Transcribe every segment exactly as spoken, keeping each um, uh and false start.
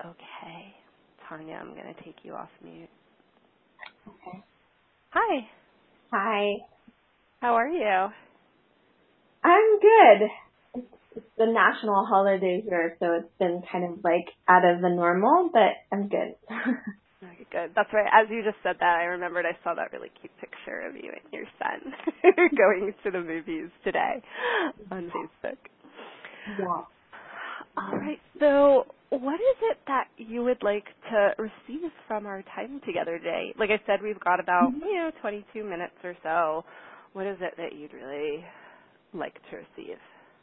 Okay. Tanya, I'm going to take you off mute. Okay. Hi. Hi. How are you? I'm good. It's, it's the national holiday here, so it's been kind of like out of the normal, but I'm good. Okay, good. That's right. As you just said that, I remembered I saw that really cute picture of you and your son going to the movies today on Facebook. Yeah. All right. So what is it that you would like to receive from our time together today? Like I said, we've got about, you know, twenty-two minutes or so. What is it that you'd really like to receive?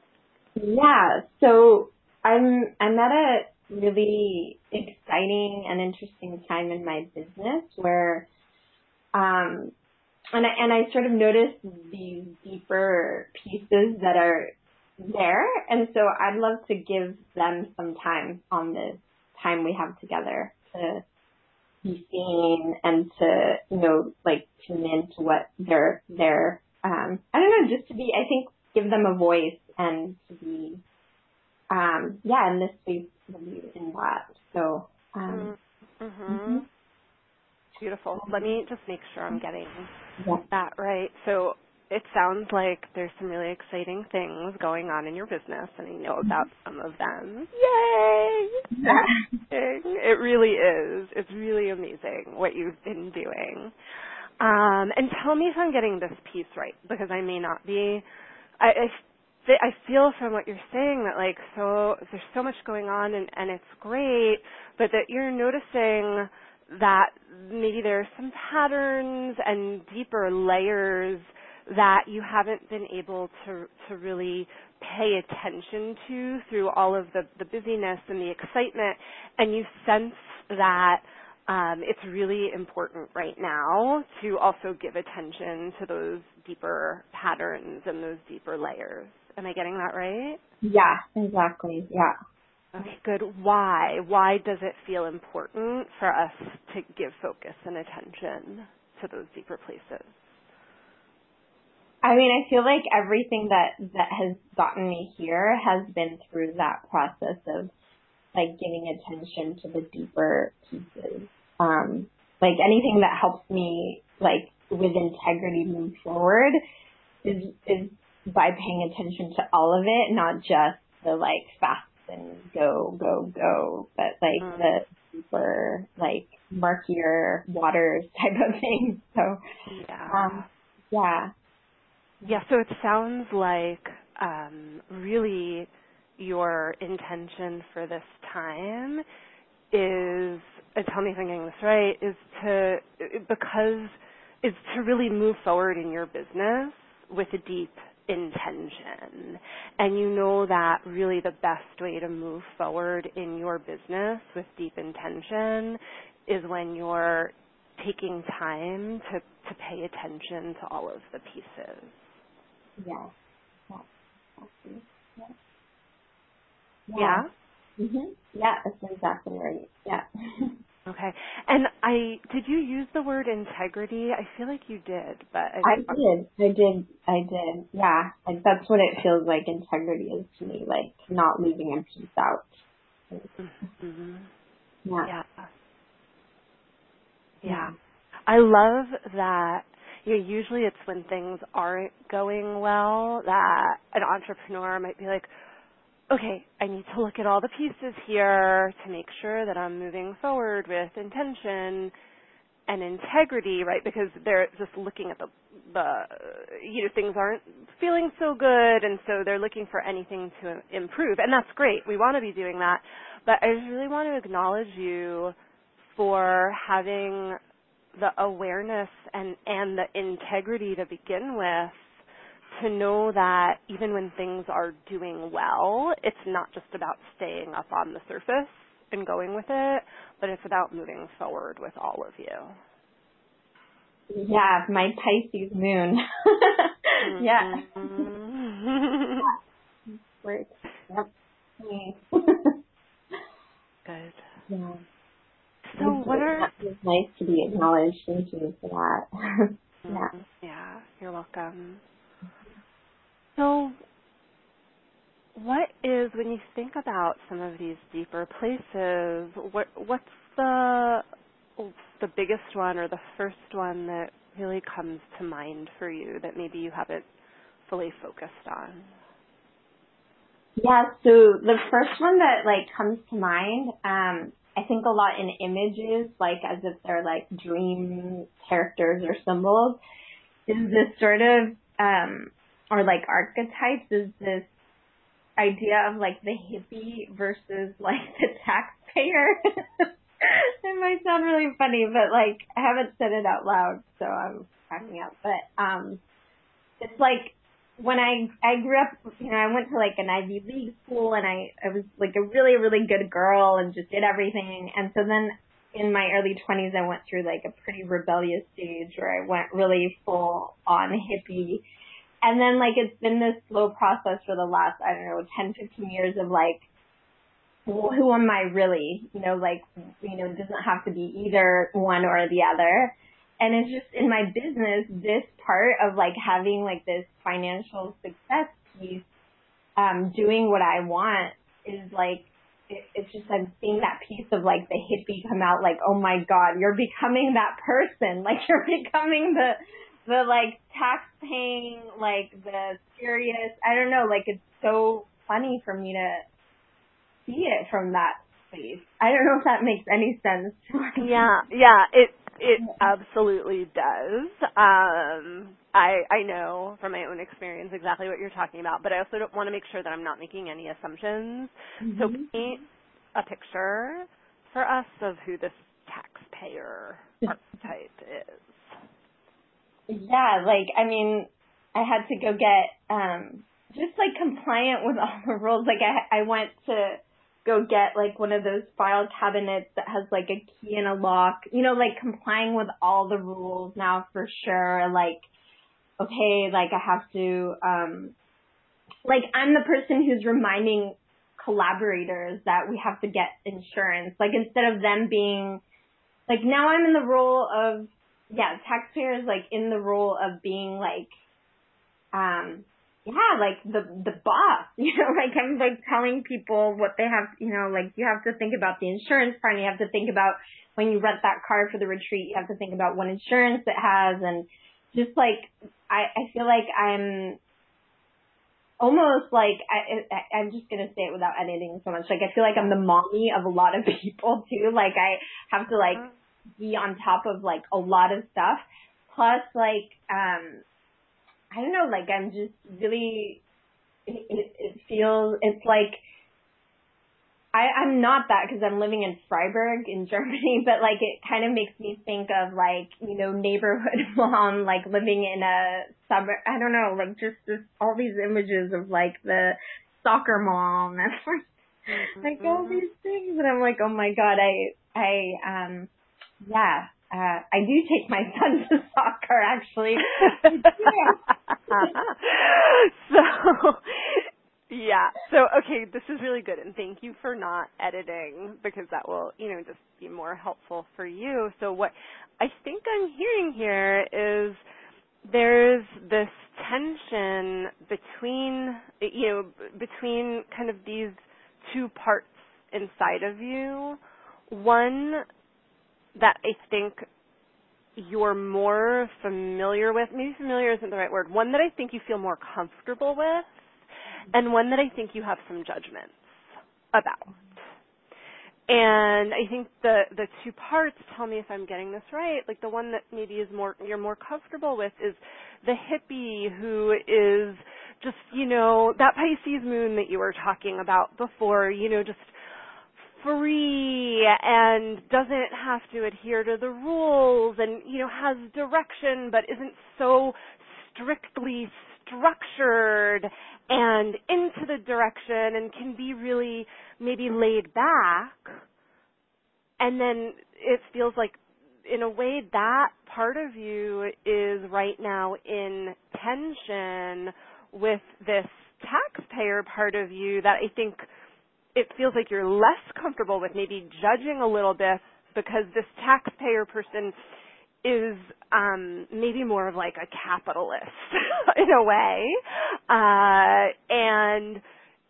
Yeah. So I'm I'm at a really exciting and interesting time in my business where um and I and I sort of noticed these deeper pieces that are there, and so I'd love to give them some time on the time we have together to be seen and to, you know, like tune into what they're they're um I don't know, just to be, I think, give them a voice and to be um yeah, in this space to be in that. So um Mm-hmm. mhm. Beautiful. Let me just make sure I'm getting Yeah. that right. So it sounds like there's some really exciting things going on in your business, and I know about some of them. Yay! So Yeah. exciting. It really is. It's really amazing what you've been doing. Um, and tell me if I'm getting this piece right, because I may not be. I, I, fe- I feel from what you're saying that like so there's so much going on, and, and it's great, but that you're noticing that maybe there are some patterns and deeper layers that you haven't been able to to really pay attention to through all of the, the busyness and the excitement, and you sense that um, it's really important right now to also give attention to those deeper patterns and those deeper layers. Am I getting that right? Yeah, exactly. Yeah. Okay, good. Why? Why does it feel important for us to give focus and attention to those deeper places? I mean, I feel like everything that, that has gotten me here has been through that process of like giving attention to the deeper pieces. Um, like anything that helps me like with integrity move forward is, is by paying attention to all of it, not just the like fast and go, go, go, but like Mm, the deeper, like murkier waters type of thing. So, um, yeah. yeah. Yeah, so it sounds like um, really your intention for this time is, and tell me if I'm getting this right, is to, because, is to really move forward in your business with a deep intention. And you know that really the best way to move forward in your business with deep intention is when you're taking time to, to pay attention to all of the pieces. Yeah. Yeah. Exactly. Yeah. Yeah. Yeah? Mhm. Yeah, that's exactly right. Yeah. Okay. And I did you use the word integrity? I feel like you did, but I I just want did. I did. I did. Yeah. Like that's what it feels like integrity is to me, like not leaving a piece out. mm-hmm. Yeah. Yeah. Yeah. Yeah. I love that you know, usually it's when things aren't going well that an entrepreneur might be like, okay, I need to look at all the pieces here to make sure that I'm moving forward with intention and integrity, right? Because they're just looking at the, the, you know, things aren't feeling so good, and so they're looking for anything to improve. And that's great. We want to be doing that. But I just really want to acknowledge you for having the awareness and, and the integrity to begin with to know that even when things are doing well, it's not just about staying up on the surface and going with it, but it's about moving forward with all of you. Yeah. My Pisces moon. Yeah. Mm-hmm. Work. Yep. Mm. Good. Yeah. So It's, what are, that was nice to be acknowledged. Thank you for that. Yeah. mm, yeah, you're welcome. So what is, when you think about some of these deeper places, what what's the the biggest one or the first one that really comes to mind for you that maybe you haven't fully focused on? Yeah, so the first one that like comes to mind, um, I think a lot in images, like as if they're like dream characters or symbols, is this sort of, um, or like archetypes, is this idea of like the hippie versus like the taxpayer. It might sound really funny, but like I haven't said it out loud, so I'm cracking up. But um, it's like when I I grew up, you know, I went to like an Ivy League school, and I I was like a really really good girl and just did everything. And so then in my early twenties, I went through like a pretty rebellious stage where I went really full on hippie. And then like it's been this slow process for the last, I don't know, ten, fifteen years of like, well, who am I really? You know, like, you know, it doesn't have to be either one or the other. And it's just in my business, this part of like having like this financial success piece, um, doing what I want is like, it, it's just I'm seeing that piece of like the hippie come out like, oh my God, you're becoming that person. Like you're becoming the, the like tax paying, like the serious, I don't know, like it's so funny for me to see it from that space. I don't know if that makes any sense. Yeah, yeah, it it absolutely does. Um, I I know from my own experience exactly what you're talking about, but I also don't want to make sure that I'm not making any assumptions. Mm-hmm. So paint a picture for us of who this taxpayer archetype is. Yeah, like, I mean, I had to go get, um, just like compliant with all the rules. Like I, I went to go get like one of those file cabinets that has like a key and a lock, you know, like complying with all the rules now for sure. Like, okay, like I have to, um, like I'm the person who's reminding collaborators that we have to get insurance. Like instead of them being, like now I'm in the role of, yeah, taxpayers like in the role of being like, um, yeah, like the the boss, you know, like I'm like telling people what they have, you know, like you have to think about the insurance part, and you have to think about when you rent that car for the retreat, you have to think about what insurance it has, and just like I, I feel like I'm almost like I, I I'm just gonna say it without editing so much. Like I feel like I'm the mommy of a lot of people too. Like I have to like be on top of like a lot of stuff. Plus like um I don't know, like I'm just really it, it, it feels it's like I, I'm not that because I'm living in Freiburg in Germany, but like it kind of makes me think of like, you know, neighborhood mom, like living in a suburb. I don't know, like just this, all these images of like the soccer mom and like, like all these things. And I'm like, oh my God, I, I, um, yeah, uh, I do take my son to soccer actually. So, yeah. So, okay, this is really good, and thank you for not editing because that will, you know, just be more helpful for you. So what I think I'm hearing here is there's this tension between, you know, between kind of these two parts inside of you. One that I think you're more familiar with, maybe familiar isn't the right word, one that I think you feel more comfortable with, and one that I think you have some judgments about. And I think the the two parts, tell me if I'm getting this right, like the one that maybe is more you're more comfortable with is the hippie who is just, you know, that Pisces moon that you were talking about before, you know, just free and doesn't have to adhere to the rules and, you know, has direction but isn't so strictly structured and into the direction and can be really maybe laid back. And then it feels like in a way that part of you is right now in tension with this taxpayer part of you that I think it feels like you're less comfortable with, maybe judging a little bit because this taxpayer person is um, maybe more of like a capitalist in a way. Uh, and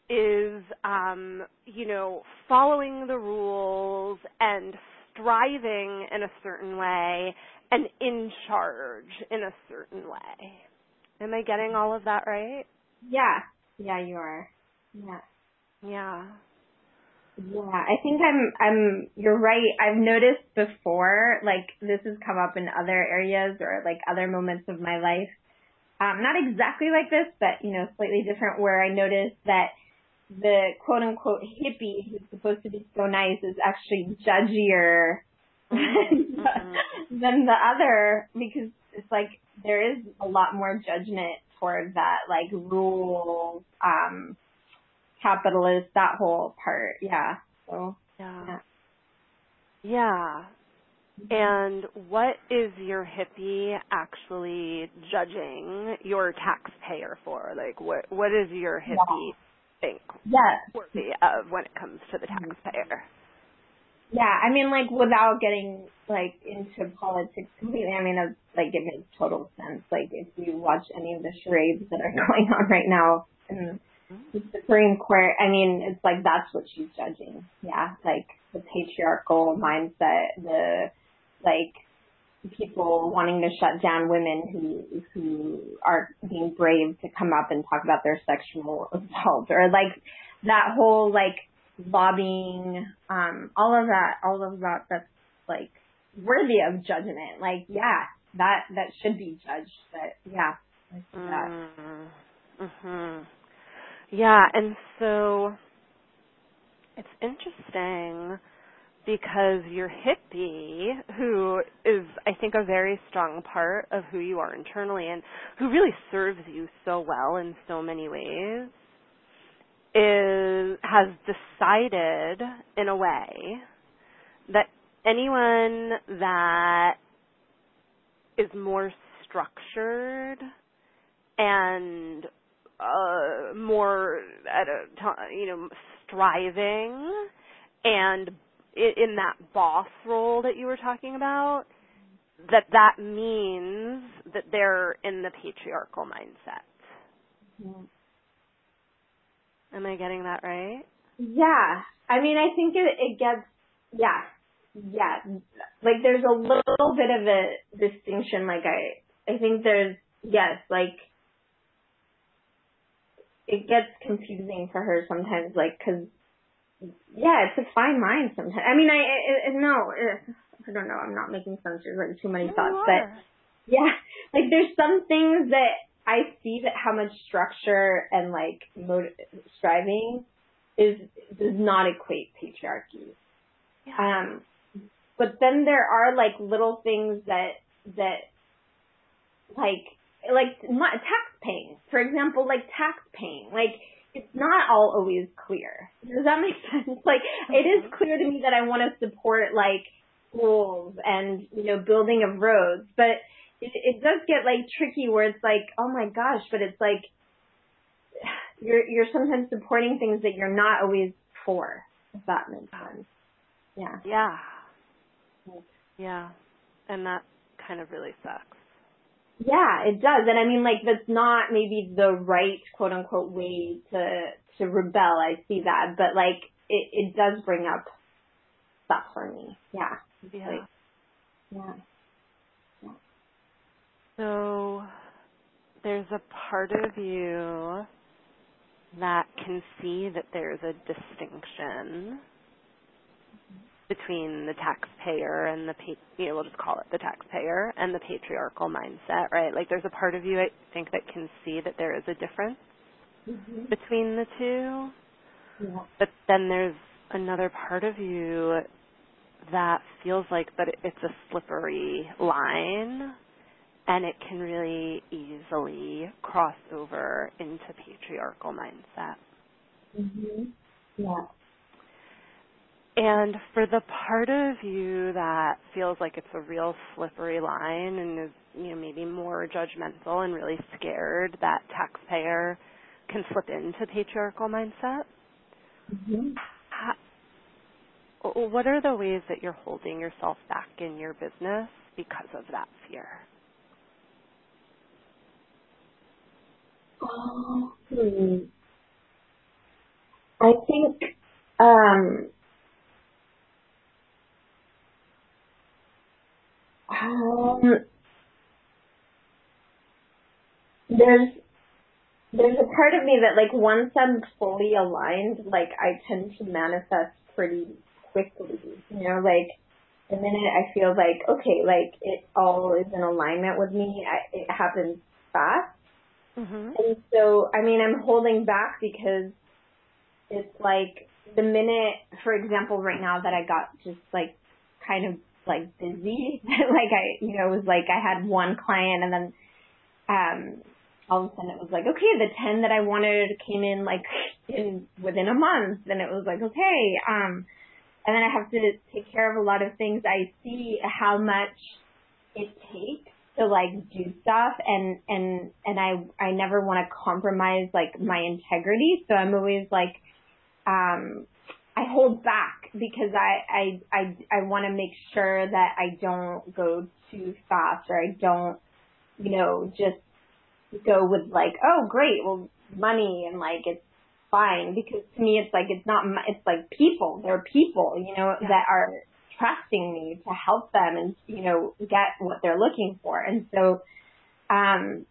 is, um, you know, following the rules and striving in a certain way and in charge in a certain way. Am I getting all of that right? Yeah. Yeah, you are. Yeah. Yeah. Yeah, I think I'm, I'm, you're right. I've noticed before, like, this has come up in other areas or, like, other moments of my life. Um, not exactly like this, but, you know, slightly different, where I noticed that the quote-unquote hippie who's supposed to be so nice is actually judgier than, Mm-hmm. than the other, because it's like there is a lot more judgment toward that, like, rules, um, capitalist, that whole part. Yeah. So, Yeah. yeah. Yeah. And what is your hippie actually judging your taxpayer for? Like, what what is your hippie think Yeah. worthy of when it comes to the Yes. taxpayer? Yeah, I mean, like, without getting, like, into politics completely, I mean, it's, like, it makes total sense. Like, if you watch any of the charades that are going on right now in the Supreme Court, I mean, it's like, that's what she's judging. Yeah, like, the patriarchal mindset, the, like, people wanting to shut down women who, who are being brave to come up and talk about their sexual assault, or, like, that whole, like, lobbying, um, all of that, all of that, that's like worthy of judgment. Like, yeah, that, that should be judged, but yeah, I see that. Mm-hmm. Yeah, and so it's interesting because your hippie, who is, I think, a very strong part of who you are internally and who really serves you so well in so many ways, is has decided in a way that anyone that is more structured and uh, more at a t- you know striving and i- in that boss role that you were talking about, that that means that they're in the patriarchal mindset. Mhm. Am I getting that right? Yeah, I mean, I think it, it gets, yeah, yeah, like there's a little bit of a distinction, like I, I think there's, yes, like, it gets confusing for her sometimes, like, cause yeah, it's a fine line sometimes. I mean, I, I, I no, I don't know. I'm not making sense. There's like too many No, you thoughts, but are. yeah, like there's some things that I see that how much structure and like motive, striving is does not equate patriarchy. Yeah. Um, but then there are like little things that that like like my, tax paying, for example, like tax paying, like. It's not all always clear. Does that make sense? Like, it is clear to me that I want to support, like, schools and, you know, building of roads, but it, it does get, like, tricky where it's like, oh my gosh, but it's like, you're, you're sometimes supporting things that you're not always for, if that makes sense. Yeah. Yeah. Yeah. And that kind of really sucks. Yeah, it does. And I mean, like, that's not maybe the right, quote unquote, way to, to rebel. I see that. But, like, it, it does bring up stuff for me. Yeah. Yeah. Like, yeah. Yeah. So there's a part of you that can see that there's a distinction between the taxpayer and the, pa- you know, we'll just call it the taxpayer and the patriarchal mindset, right? Like there's a part of you, I think, that can see that there is a difference Mm-hmm. between the two. Yeah. But then there's another part of you that feels like that it's a slippery line and it can really easily cross over into patriarchal mindset. Mm-hmm. Yeah. And for the part of you that feels like it's a real slippery line and is, you know, maybe more judgmental and really scared that taxpayer can slip into patriarchal mindset, Mm-hmm. how, what are the ways that you're holding yourself back in your business because of that fear? Oh, hmm. I think um, um, there's there's a part of me that, like, once I'm fully aligned, like, I tend to manifest pretty quickly. You know, like, the minute I feel like, okay, like, it all is in alignment with me, I, it happens fast. Mhm. And so, I mean, I'm holding back because it's like the minute, for example, right now that I got just like kind of like busy, like I, you know, it was like I had one client and then um, all of a sudden it was like, okay, the ten that I wanted came in like in within a month. And it was like, okay, um, and then I have to take care of a lot of things. I see how much it takes to like do stuff and, and, and I, I never want to compromise like my integrity. So I'm always like, um, I hold back because I, I, I, I want to make sure that I don't go too fast or I don't, you know, just go with like, oh great, well money and like it's fine, because to me it's like, it's not, it's like people, there are people, you know, Yeah. that are trusting me to help them and, you know, get what they're looking for. And so, um,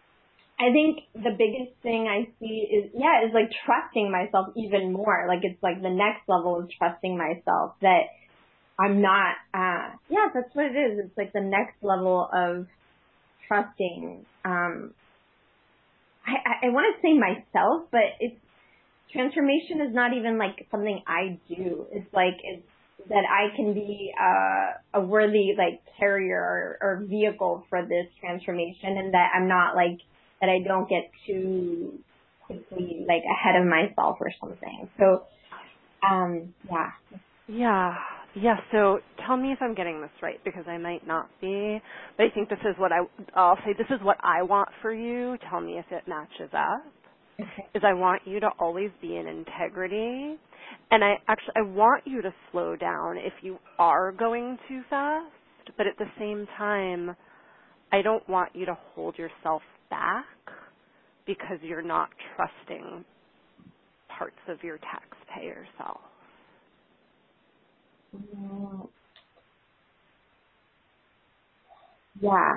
I think the biggest thing I see is, yeah, is like trusting myself even more. Like it's like the next level of trusting myself that I'm not, uh, yeah, that's what it is. It's like the next level of trusting, um, I, I, I want to say myself, but it's, transformation is not even like something I do. It's like, it's that I can be uh, a worthy like carrier or, or vehicle for this transformation, and that I'm not like, that I don't get too quickly like ahead of myself or something. So, um, yeah. Yeah. Yeah, so tell me if I'm getting this right, because I might not be, but I think this is what I, I'll say this is what I want for you. Tell me if it matches up. Okay. Is I want you to always be in integrity, and I actually, I want you to slow down if you are going too fast, but at the same time, I don't want you to hold yourself back because you're not trusting parts of your taxpayer self. Mm, yeah.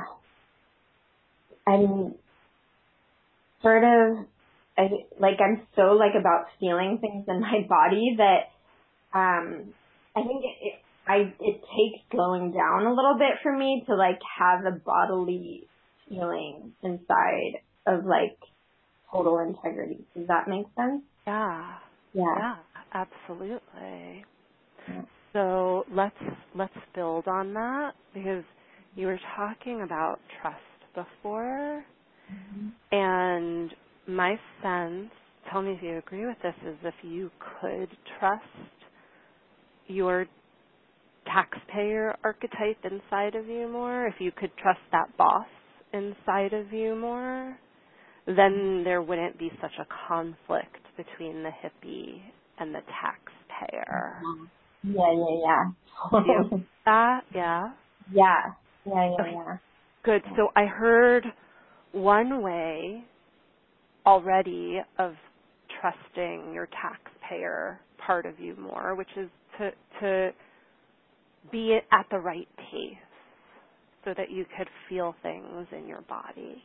I'm sort of, I, like I'm so like about feeling things in my body that um, I think it, it I it takes slowing down a little bit for me to like have a bodily feeling inside of like total integrity. Does that make sense? Yeah, Yeah. yeah, absolutely. Yeah. So let's let's build on that, because you were talking about trust before, Mm-hmm. and my sense, tell me if you agree with this, is if you could trust your taxpayer archetype inside of you more, if you could trust that boss inside of you more, then there wouldn't be such a conflict between the hippie and the taxpayer. Yeah, yeah, Do you yeah. agree with that? Yeah? yeah. Yeah, yeah, Okay, yeah. good. Yeah. So I heard one way already of trusting your taxpayer part of you more, which is to to be at the right pace so that you could feel things in your body.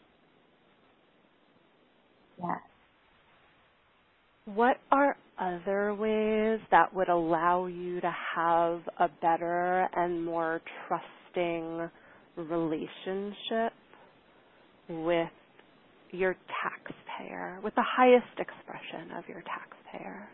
Yeah. What are other ways that would allow you to have a better and more trusting relationship with your taxpayer, with the highest expression of your taxpayer?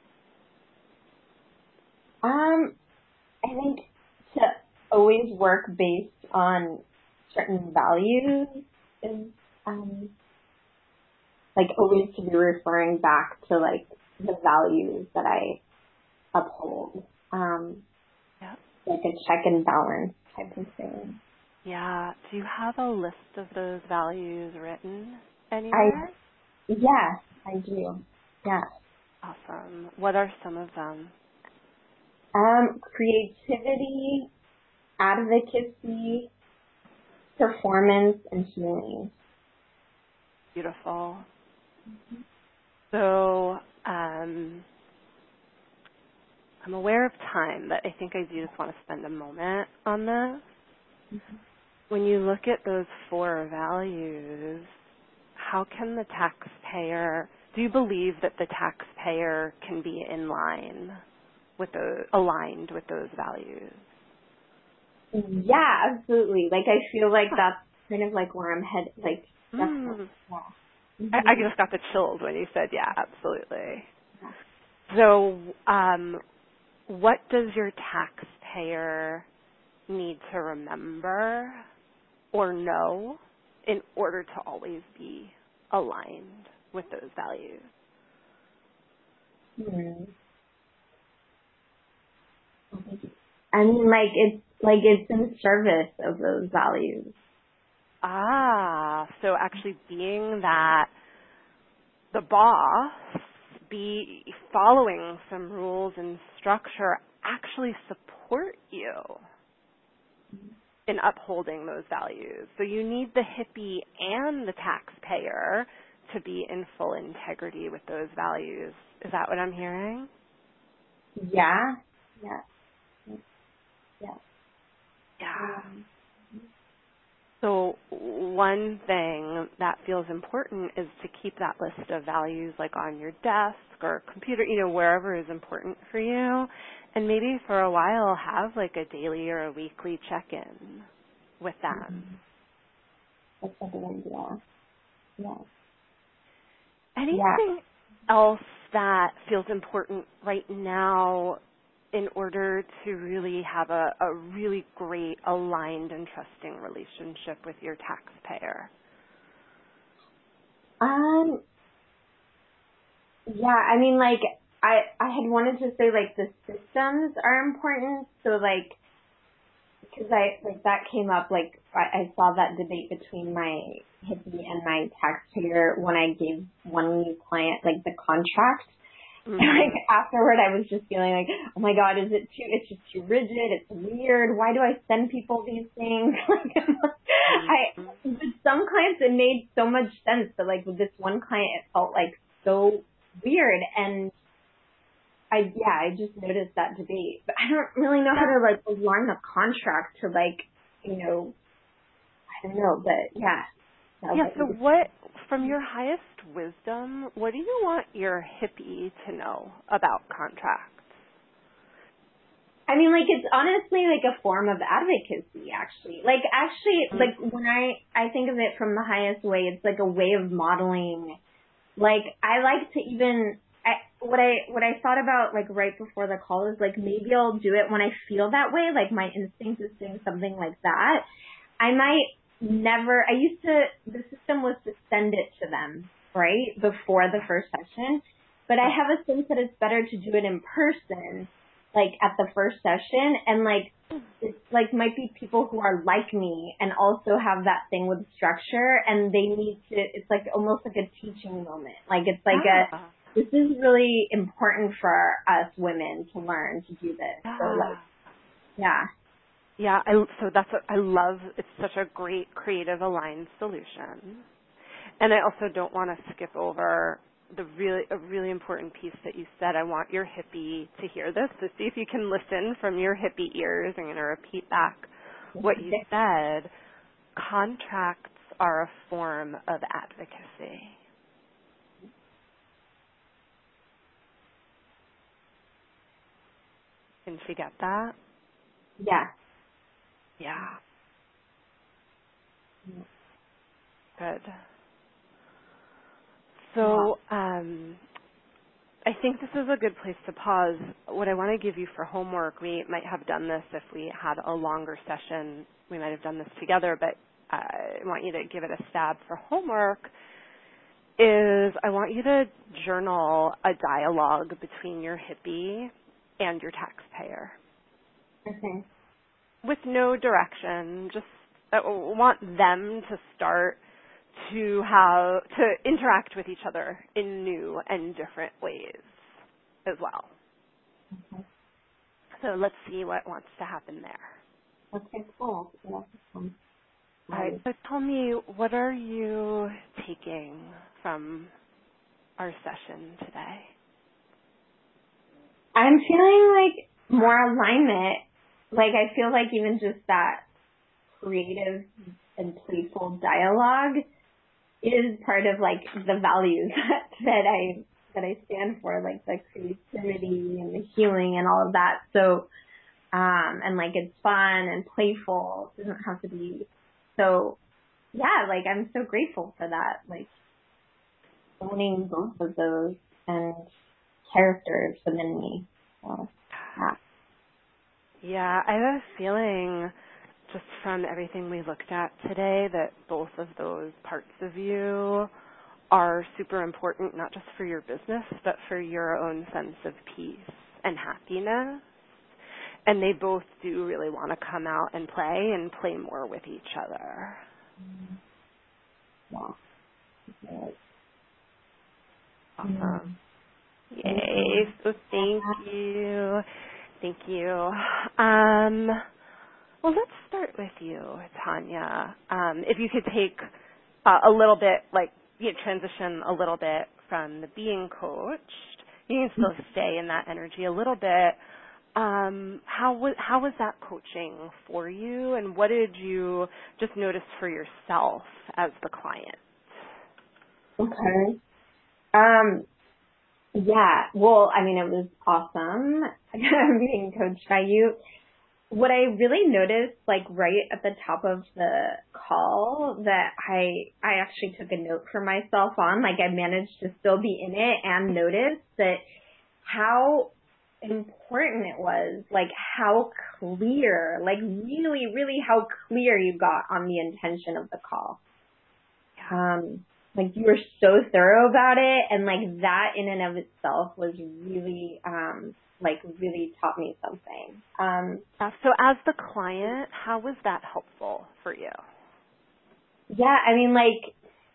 Um, I think to always work based on certain values is um like always to be referring back to like the values that I uphold. Um, Yeah. like a check and balance type of thing. Yeah. Do you have a list of those values written I anywhere? yeah, I do. Yeah. Awesome. What are some of them? Um, creativity, advocacy, performance, and healing. Beautiful. So um, I'm aware of time, but I think I do just want to spend a moment on this. When you look at those four values, how can the taxpayer, do you believe that the taxpayer can be in line with the, aligned with those values? Yeah, absolutely. Like, I feel like that's kind of like where I'm headed. Like, that's Mm. what, yeah. Mm-hmm. I, I just got the chills when you said, yeah, absolutely. So um, what does your taxpayer need to remember or know in order to always be aligned with those values? Hmm. I mean, like, it's, like, it's in service of those values. Ah, so actually being that the boss, be following some rules and structure actually support you in upholding those values. So you need the hippie and the taxpayer to be in full integrity with those values. Is that what I'm hearing? Yeah. Yeah. Yeah. Yeah. Um, So one thing that feels important is to keep that list of values like on your desk or computer, you know, wherever is important for you. And maybe for a while have like a daily or a weekly check-in with them. that's a good idea. Yeah. Yeah. Anything else that feels important right now in order to really have a, a really great aligned and trusting relationship with your taxpayer? Um, yeah, I mean, like, I, I had wanted to say, like, the systems are important. So, like, because I, like, that came up, like, I, I saw that debate between my hippie and my taxpayer when I gave one new client, like, the contract. Mm-hmm. And, like, afterward, I was just feeling like, oh my God, is it too, it's just too rigid, it's weird, why do I send people these things? Like, I, with some clients, it made so much sense, but, like, with this one client, it felt, like, so weird, and I, yeah, I just noticed that debate, but I don't really know how to, like, align a contract to, like, you know, I don't know, but, yeah. Yeah, so what, from your highest wisdom, what do you want your hippie to know about contracts? I mean, like, it's honestly like a form of advocacy, actually. Like, actually, mm-hmm. like, when I, I think of it from the highest way, it's like a way of modeling. Like, I like to even, I, what I, what I thought about, like, right before the call is, like, maybe I'll do it when I feel that way, like, my instinct is doing something like that. I might never, I used to, the system was to send it to them, right, before the first session. But I have a sense that it's better to do it in person, like, at the first session, and, like, it's, like, might be people who are like me and also have that thing with structure, and they need to, it's, like, almost like a teaching moment. Like, it's like ah. a, this is really important for us women to learn to do this. Ah. So, like, yeah. Yeah, I, so that's what I love. It's such a great creative aligned solution. And I also don't want to skip over the really a really important piece that you said. I want your hippie to hear this, to see if you can listen from your hippie ears. I'm going to repeat back what you said. Contracts are a form of advocacy. Can she get that? Yeah. Yeah. Good. So um, I think this is a good place to pause. What I want to give you for homework, we might have done this if we had a longer session. We might have done this together, but I want you to give it a stab for homework, is I want you to journal a dialogue between your hippie and your taxpayer. Okay. With no direction, just I want them to start to have to interact with each other in new and different ways as well. Okay. So let's see what wants to happen there. Okay, cool. Yeah. Um, All right, so tell me, what are you taking from our session today? I'm feeling like more alignment. Like I feel like even just that creative and playful dialogue is part of like the values that, that I that I stand for, like the creativity and the healing and all of that. So um and like it's fun and playful. It doesn't have to be so yeah, like I'm so grateful for that. Like owning both of those and characters within me. So yeah. Yeah, I have a feeling just from everything we looked at today that both of those parts of you are super important, not just for your business, but for your own sense of peace and happiness. And they both do really want to come out and play and play more with each other. Yeah. Yeah. Awesome. Thank Yay. you. So thank you. Thank you. Um, well, let's start with you, Tanya. Um, if you could take uh, a little bit, like, you know, transition a little bit from the being coached. You can still stay in that energy a little bit. Um, how was how was that coaching for you, and what did you just notice for yourself as the client? Okay. Um, yeah, well, I mean, it was awesome being coached by you. What I really noticed, like right at the top of the call, that I I actually took a note for myself on, like I managed to still be in it and notice that how important it was, like how clear, like really, really how clear you got on the intention of the call. Um, like you were so thorough about it, and like that in and of itself was really, um, like really taught me something. Um, Uh, so as the client, how was that helpful for you? yeah, I mean, like,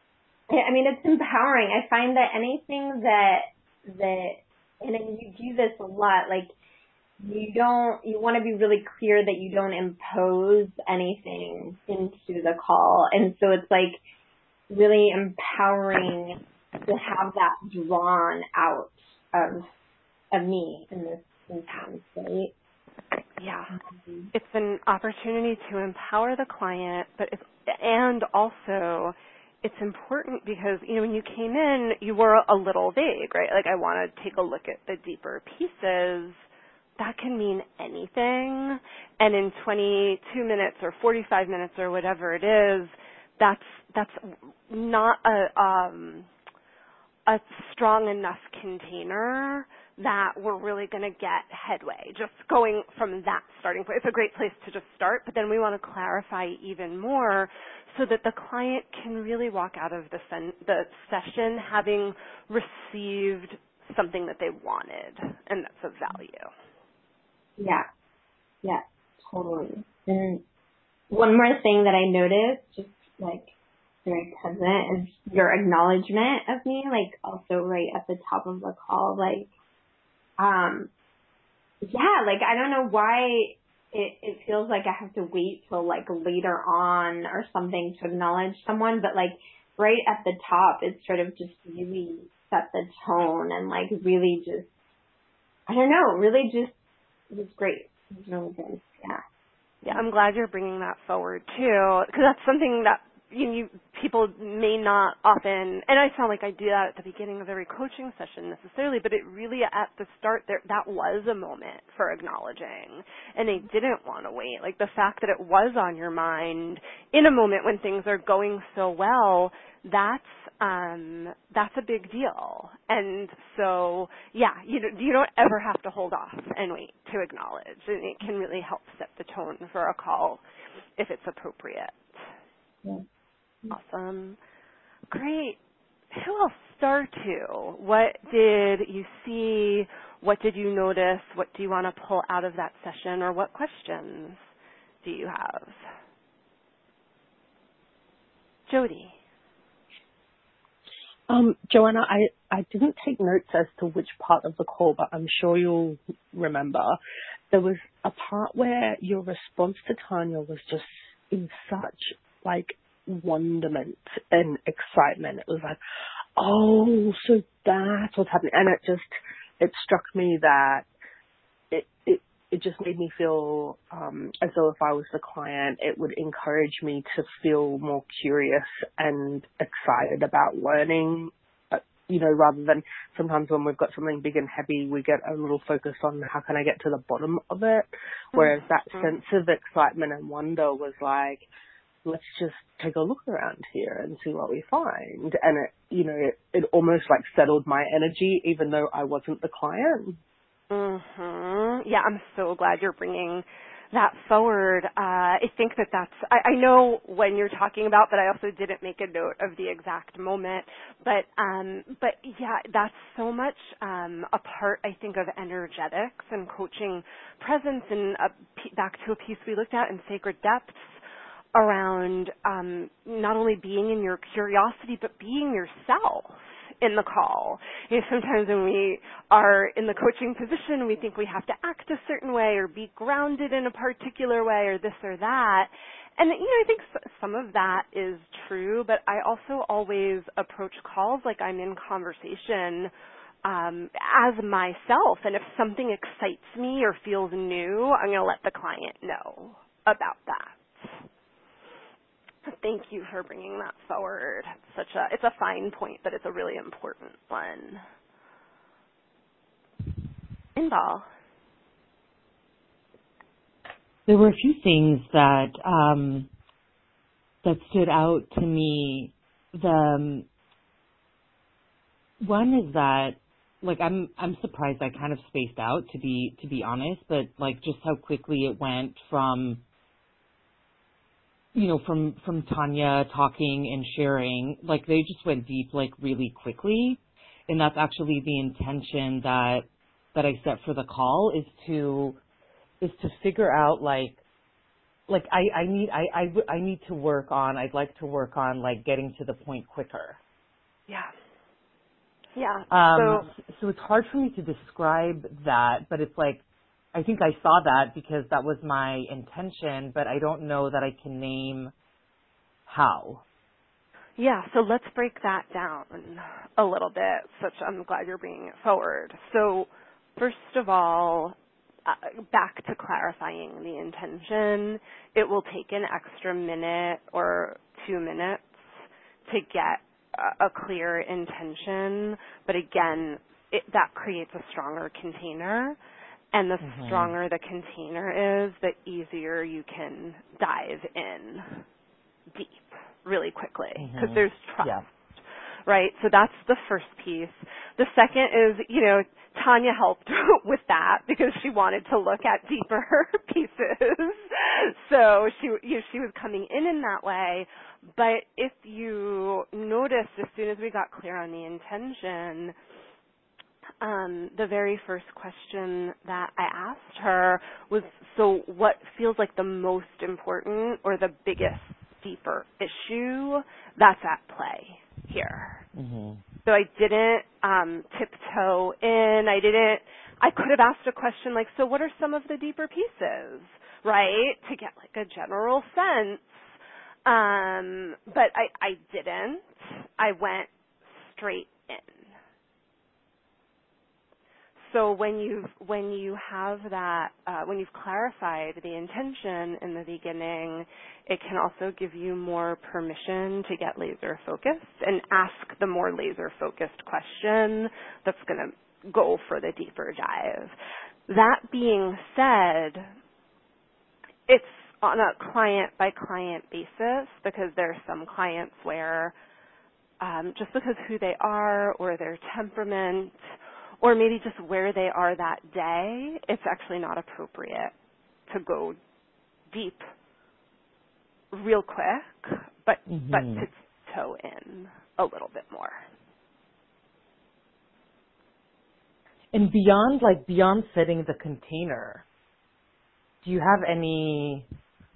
I mean, it's empowering. I find that anything that that, and then you do this a lot, like you don't, you want to be really clear that you don't impose anything into the call, and so it's like really empowering to have that drawn out of of me in this instance, right? Yeah. Um, It's an opportunity to empower the client, but it's, and also it's important because, you know, when you came in, you were a little vague, right? Like, I want to take a look at the deeper pieces. That can mean anything. And in twenty-two minutes or forty-five minutes or whatever it is, that's, that's not a, um, a strong enough container that we're really going to get headway. Just going from that starting point. It's a great place to just start, but then we want to clarify even more so that the client can really walk out of the, sen- the session having received something that they wanted, and that's of value. yeah, yeah, totally. And one more thing that I noticed, just like very present, is your acknowledgement of me, like also right at the top of the call, like, um, yeah, like I don't know why it, it feels like I have to wait till like later on or something to acknowledge someone, but like right at the top, it sort of just really set the tone and like really just, I don't know, really just, it was great. It was really good. Yeah. Yeah, I'm glad you're bringing that forward too, because that's something that you, you people may not often. And I sound like I do that at the beginning of every coaching session necessarily, but it really at the start there that was a moment for acknowledging, and they didn't want to wait. Like the fact that it was on your mind in a moment when things are going so well, that's um, that's a big deal. And so, yeah, you don't, you don't ever have to hold off and wait to acknowledge. And it can really help set the tone for a call if it's appropriate. Yeah. Awesome. Great. Who else? Star two. What did you see? What did you notice? What do you want to pull out of that session, or what questions do you have? Jody. Um, Joanna, I, I didn't take notes as to which part of the call, but I'm sure you'll remember. There was a part where your response to Tanya was just in such, like, wonderment and excitement. It was like, oh, so that's what's happening. And it just, it struck me that just made me feel um, as though if I was the client, it would encourage me to feel more curious and excited about learning, uh, you know, rather than sometimes when we've got something big and heavy, we get a little focused on how can I get to the bottom of it. Whereas that Mm-hmm. sense of excitement and wonder was like, let's just take a look around here and see what we find. And it, you know, it, it almost like settled my energy, even though I wasn't the client. Mhm. Yeah, I'm so glad you're bringing that forward. Uh, I think that that's, I, I know when you're talking about, but I also didn't make a note of the exact moment. But, um, but yeah, that's so much um, a part, I think, of energetics and coaching presence, and a, back to a piece we looked at in Sacred Depths, around um, not only being in your curiosity, but being yourself in the call. You know, sometimes when we are in the coaching position, we think we have to act a certain way or be grounded in a particular way or this or that. And, you know, I think s- some of that is true, but I also always approach calls like I'm in conversation um, as myself. And if something excites me or feels new, I'm going to let the client know about that. Thank you for bringing that forward. Such a, it's a fine point, but it's a really important one. Inbal. There were a few things that um, that stood out to me. The um, one is that, like, I'm I'm surprised I kind of spaced out, to be to be honest, but like just how quickly it went from, you know, from, from Tanya talking and sharing, like they just went deep, like really quickly. And that's actually the intention that, that I set for the call, is to, is to figure out like, like I, I need, I, I, I need to work on, I'd like to work on like getting to the point quicker. Yeah. Yeah. Um, So, so it's hard for me to describe that, but it's like, I think I saw that because that was my intention, but I don't know that I can name how. yeah, so let's break that down a little bit. Such, I'm glad you're bringing it forward. So, first of all, uh, back to clarifying the intention, it will take an extra minute or two minutes to get a, a clear intention, but again, it, that creates a stronger container. And the Mhm. stronger the container is, the easier you can dive in deep really quickly, because Mhm. there's trust, Yeah. right? So that's the first piece. The second is, you know, Tanya helped with that because she wanted to look at deeper pieces. So she, you know, she was coming in in that way. But if you noticed, as soon as we got clear on the intention, Um, the very first question that I asked her was, so what feels like the most important or the biggest, deeper issue that's at play here? Mhm. So I didn't um, tiptoe in. I didn't, I could have asked a question like, so what are some of the deeper pieces, right, to get like a general sense. Um, but I, I didn't. I went straight in. So when you when you have that, uh, when you've clarified the intention in the beginning, it can also give you more permission to get laser focused and ask the more laser focused question that's going to go for the deeper dive. That being said, it's on a client by client basis, because there are some clients where um, just because who they are or their temperament, or maybe just where they are that day, it's actually not appropriate to go deep real quick, but but Mhm. to toe in a little bit more. And beyond, like beyond setting the container, do you have any?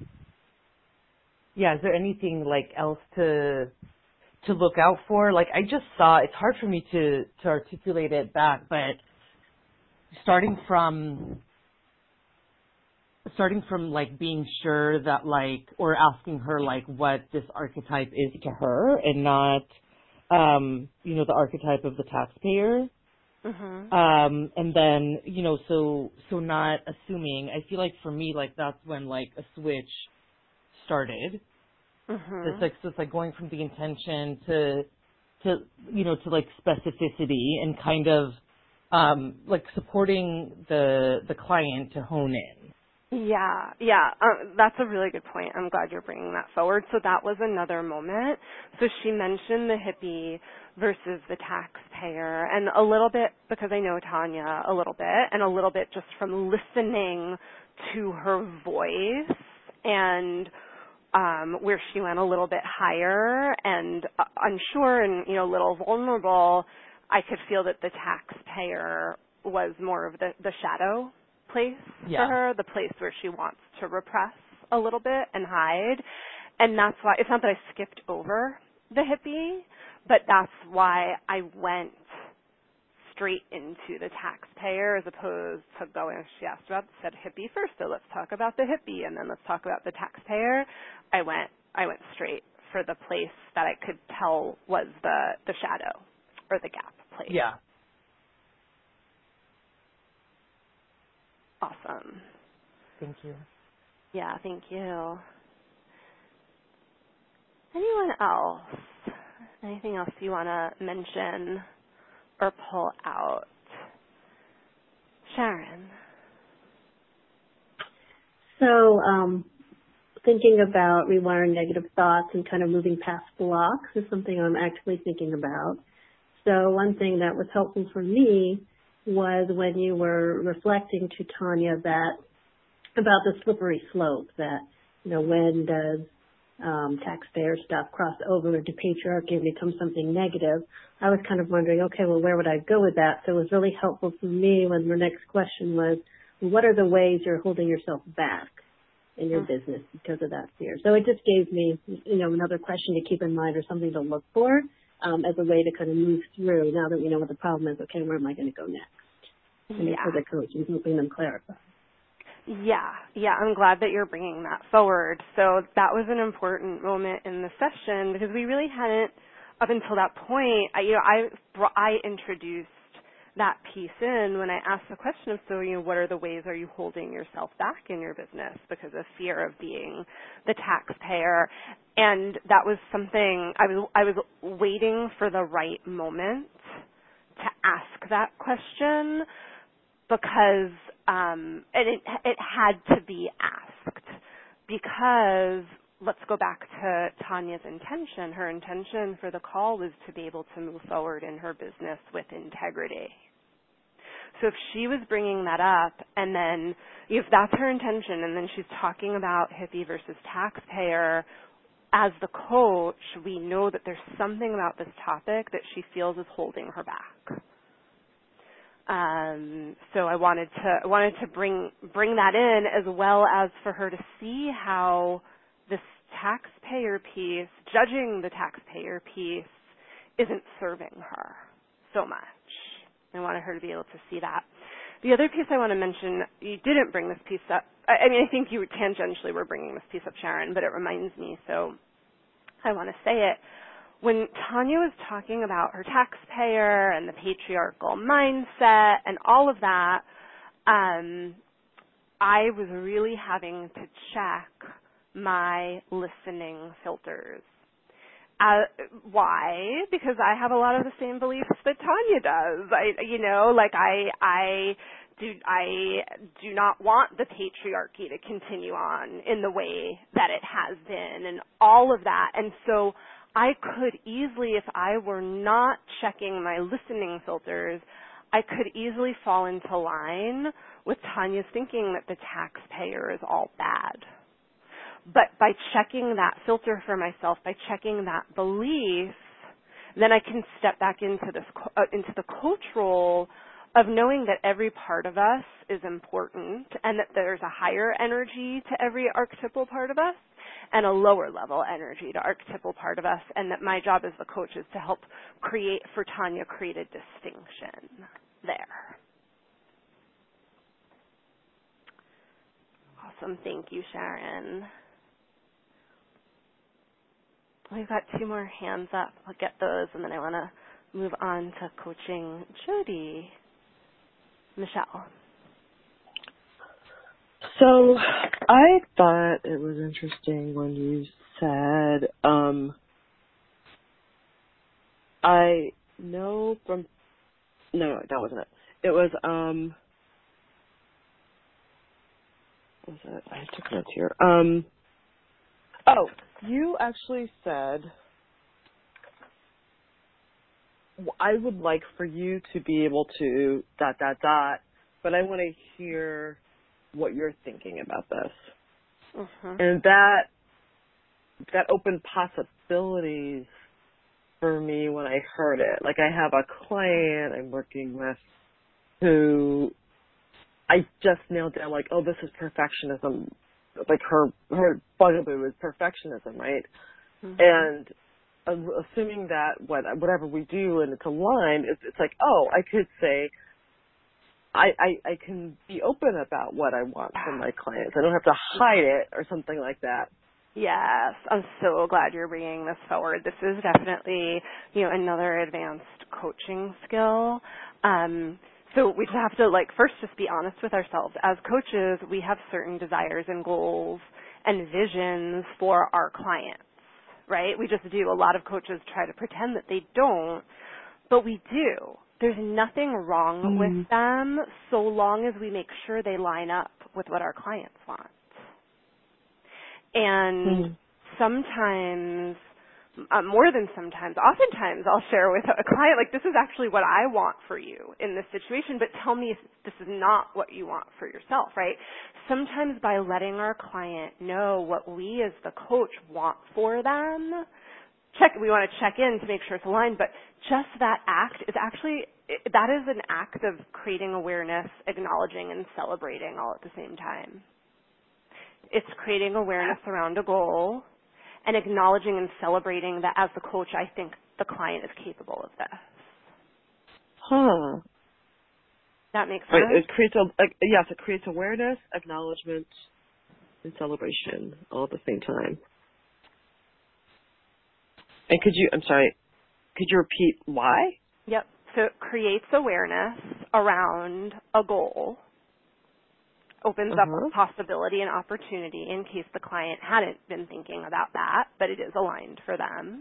Yeah, is there anything like else to to look out for? Like I just saw, it's hard for me to to articulate it back, but starting from starting from like being sure that like, or asking her like what this archetype is to her, and not um you know the archetype of the taxpayer. Mhm. Um, and then, you know, so, so not assuming, I feel like for me, like that's when like a switch started. This Mhm. like, so it's like going from the intention to, to, you know, to like specificity and kind of, um, like supporting the, the client to hone in. Yeah, yeah, uh, that's a really good point. I'm glad you're bringing that forward. So that was another moment. So she mentioned the hippie versus the taxpayer, and a little bit because I know Tanya a little bit, and a little bit just from listening to her voice and um, where she went a little bit higher and uh, unsure and you know a little vulnerable. I could feel that the taxpayer was more of the, the shadow place for Yeah. her, the place where she wants to repress a little bit and hide. And that's why, it's not that I skipped over the hippie, but that's why I went straight into the taxpayer as opposed to going, she asked about, said hippie first, so let's talk about the hippie and then let's talk about the taxpayer. I went, I went straight for the place that I could tell was the, the shadow or the gap place. Yeah. Awesome. Thank you. Yeah, thank you. Anyone else? Anything else you want to mention or pull out? Sharon. So, um, thinking about rewiring negative thoughts and kind of moving past blocks is something I'm actually thinking about. So one thing that was helpful for me was when you were reflecting to Tanya that about the slippery slope that, you know, when does um, taxpayer stuff cross over into patriarchy and become something negative. I was kind of wondering, okay, well, where would I go with that? So it was really helpful for me when the next question was, what are the ways you're holding yourself back in your Mm-hmm. business because of that fear? So it just gave me, you know, another question to keep in mind or something to look for um, as a way to kind of move through. Now that we know what the problem is, okay, where am I going to go next? And Yeah. for the coach and helping them clarify. Yeah, yeah, I'm glad that you're bringing that forward. So that was an important moment in the session because we really hadn't, up until that point, I, you know, I, brought, I introduced that piece in when I asked the question of, so, you know, what are the ways are you holding yourself back in your business because of fear of being the taxpayer? And that was something, I was, I was waiting for the right moment to ask that question because um, and it it had to be asked because let's go back to Tanya's intention. Her intention for the call was to be able to move forward in her business with integrity. So if she was bringing that up and then if that's her intention and then she's talking about hippie versus taxpayer, as the coach, we know that there's something about this topic that she feels is holding her back. Um, so I wanted to I wanted to bring bring that in as well as for her to see how this taxpayer piece, judging the taxpayer piece, isn't serving her so much. I wanted her to be able to see that. The other piece I want to mention, you didn't bring this piece up. I, I mean, I think you tangentially were bringing this piece up, Sharon, but it reminds me, so I want to say it. When Tanya was talking about her taxpayer and the patriarchal mindset and all of that, um, I was really having to check my listening filters. Uh, why? Because I have a lot of the same beliefs that Tanya does. I, you know, like I, I do, I do not want the patriarchy to continue on in the way that it has been, and all of that. And so I could easily, if I were not checking my listening filters, I could easily fall into line with Tanya's thinking that the taxpayer is all bad. But by checking that filter for myself, by checking that belief, then I can step back into this uh, into the coach role of knowing that every part of us is important and that there's a higher energy to every archetypal part of us and a lower level energy to archetypal part of us, and that my job as the coach is to help create, for Tanya, create a distinction there. Awesome. Thank you, Sharon. We've got two more hands up. I'll get those, and then I want to move on to coaching Jody. Michelle. So I thought it was interesting when you said, um, I know from, no, that wasn't it. It was, um, what was it? I took notes here. Um, oh, you actually said, I would like for you to be able to dot, dot, dot, but I want to hear what you're thinking about this. Mm-hmm. And that, that opened possibilities for me when I heard it. Like, I have a client I'm working with who I just nailed down, like, oh, this is perfectionism. Like, her, her bugaboo is perfectionism, right? Mm-hmm. And assuming that what, whatever we do and it's aligned, it's, it's like, oh, I could say, I, I, I can be open about what I want from my clients. I don't have to hide it or something like that. Yes, I'm so glad you're bringing this forward. This is definitely, you know, another advanced coaching skill. Um, so we just have to, like, first just be honest with ourselves. As coaches, we have certain desires and goals and visions for our clients, right? We just do. A lot of coaches try to pretend that they don't, but we do. There's nothing wrong Mm. with them so long as we make sure they line up with what our clients want. And Mm. sometimes, uh, more than sometimes, oftentimes I'll share with a client, like, this is actually what I want for you in this situation, but tell me if this is not what you want for yourself, right? Sometimes by letting our client know what we as the coach want for them, check, we want to check in to make sure it's aligned, but just that act is actually, that is an act of creating awareness, acknowledging, and celebrating all at the same time. It's creating awareness around a goal and acknowledging and celebrating that as the coach, I think the client is capable of this. Huh. That makes Right, sense? it creates a, like, yes, it creates awareness, acknowledgement, and celebration all at the same time. And could you, I'm sorry, could you repeat why? Yep. So it creates awareness around a goal, opens Uh-huh. up possibility and opportunity in case the client hadn't been thinking about that, but it is aligned for them.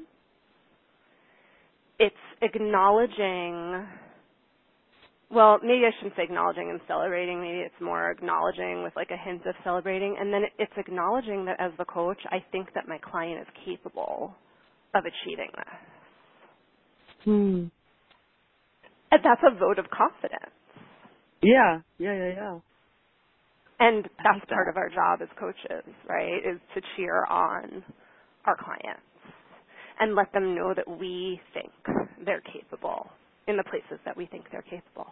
It's acknowledging, well, maybe I shouldn't say acknowledging and celebrating. Maybe it's more acknowledging with like a hint of celebrating. And then it's acknowledging that as the coach, I think that my client is capable of achieving this. Hmm. And that's a vote of confidence. Yeah, yeah, yeah, yeah. And I that's like part that. of our job as coaches, right, is to cheer on our clients and let them know that we think they're capable in the places that we think they're capable.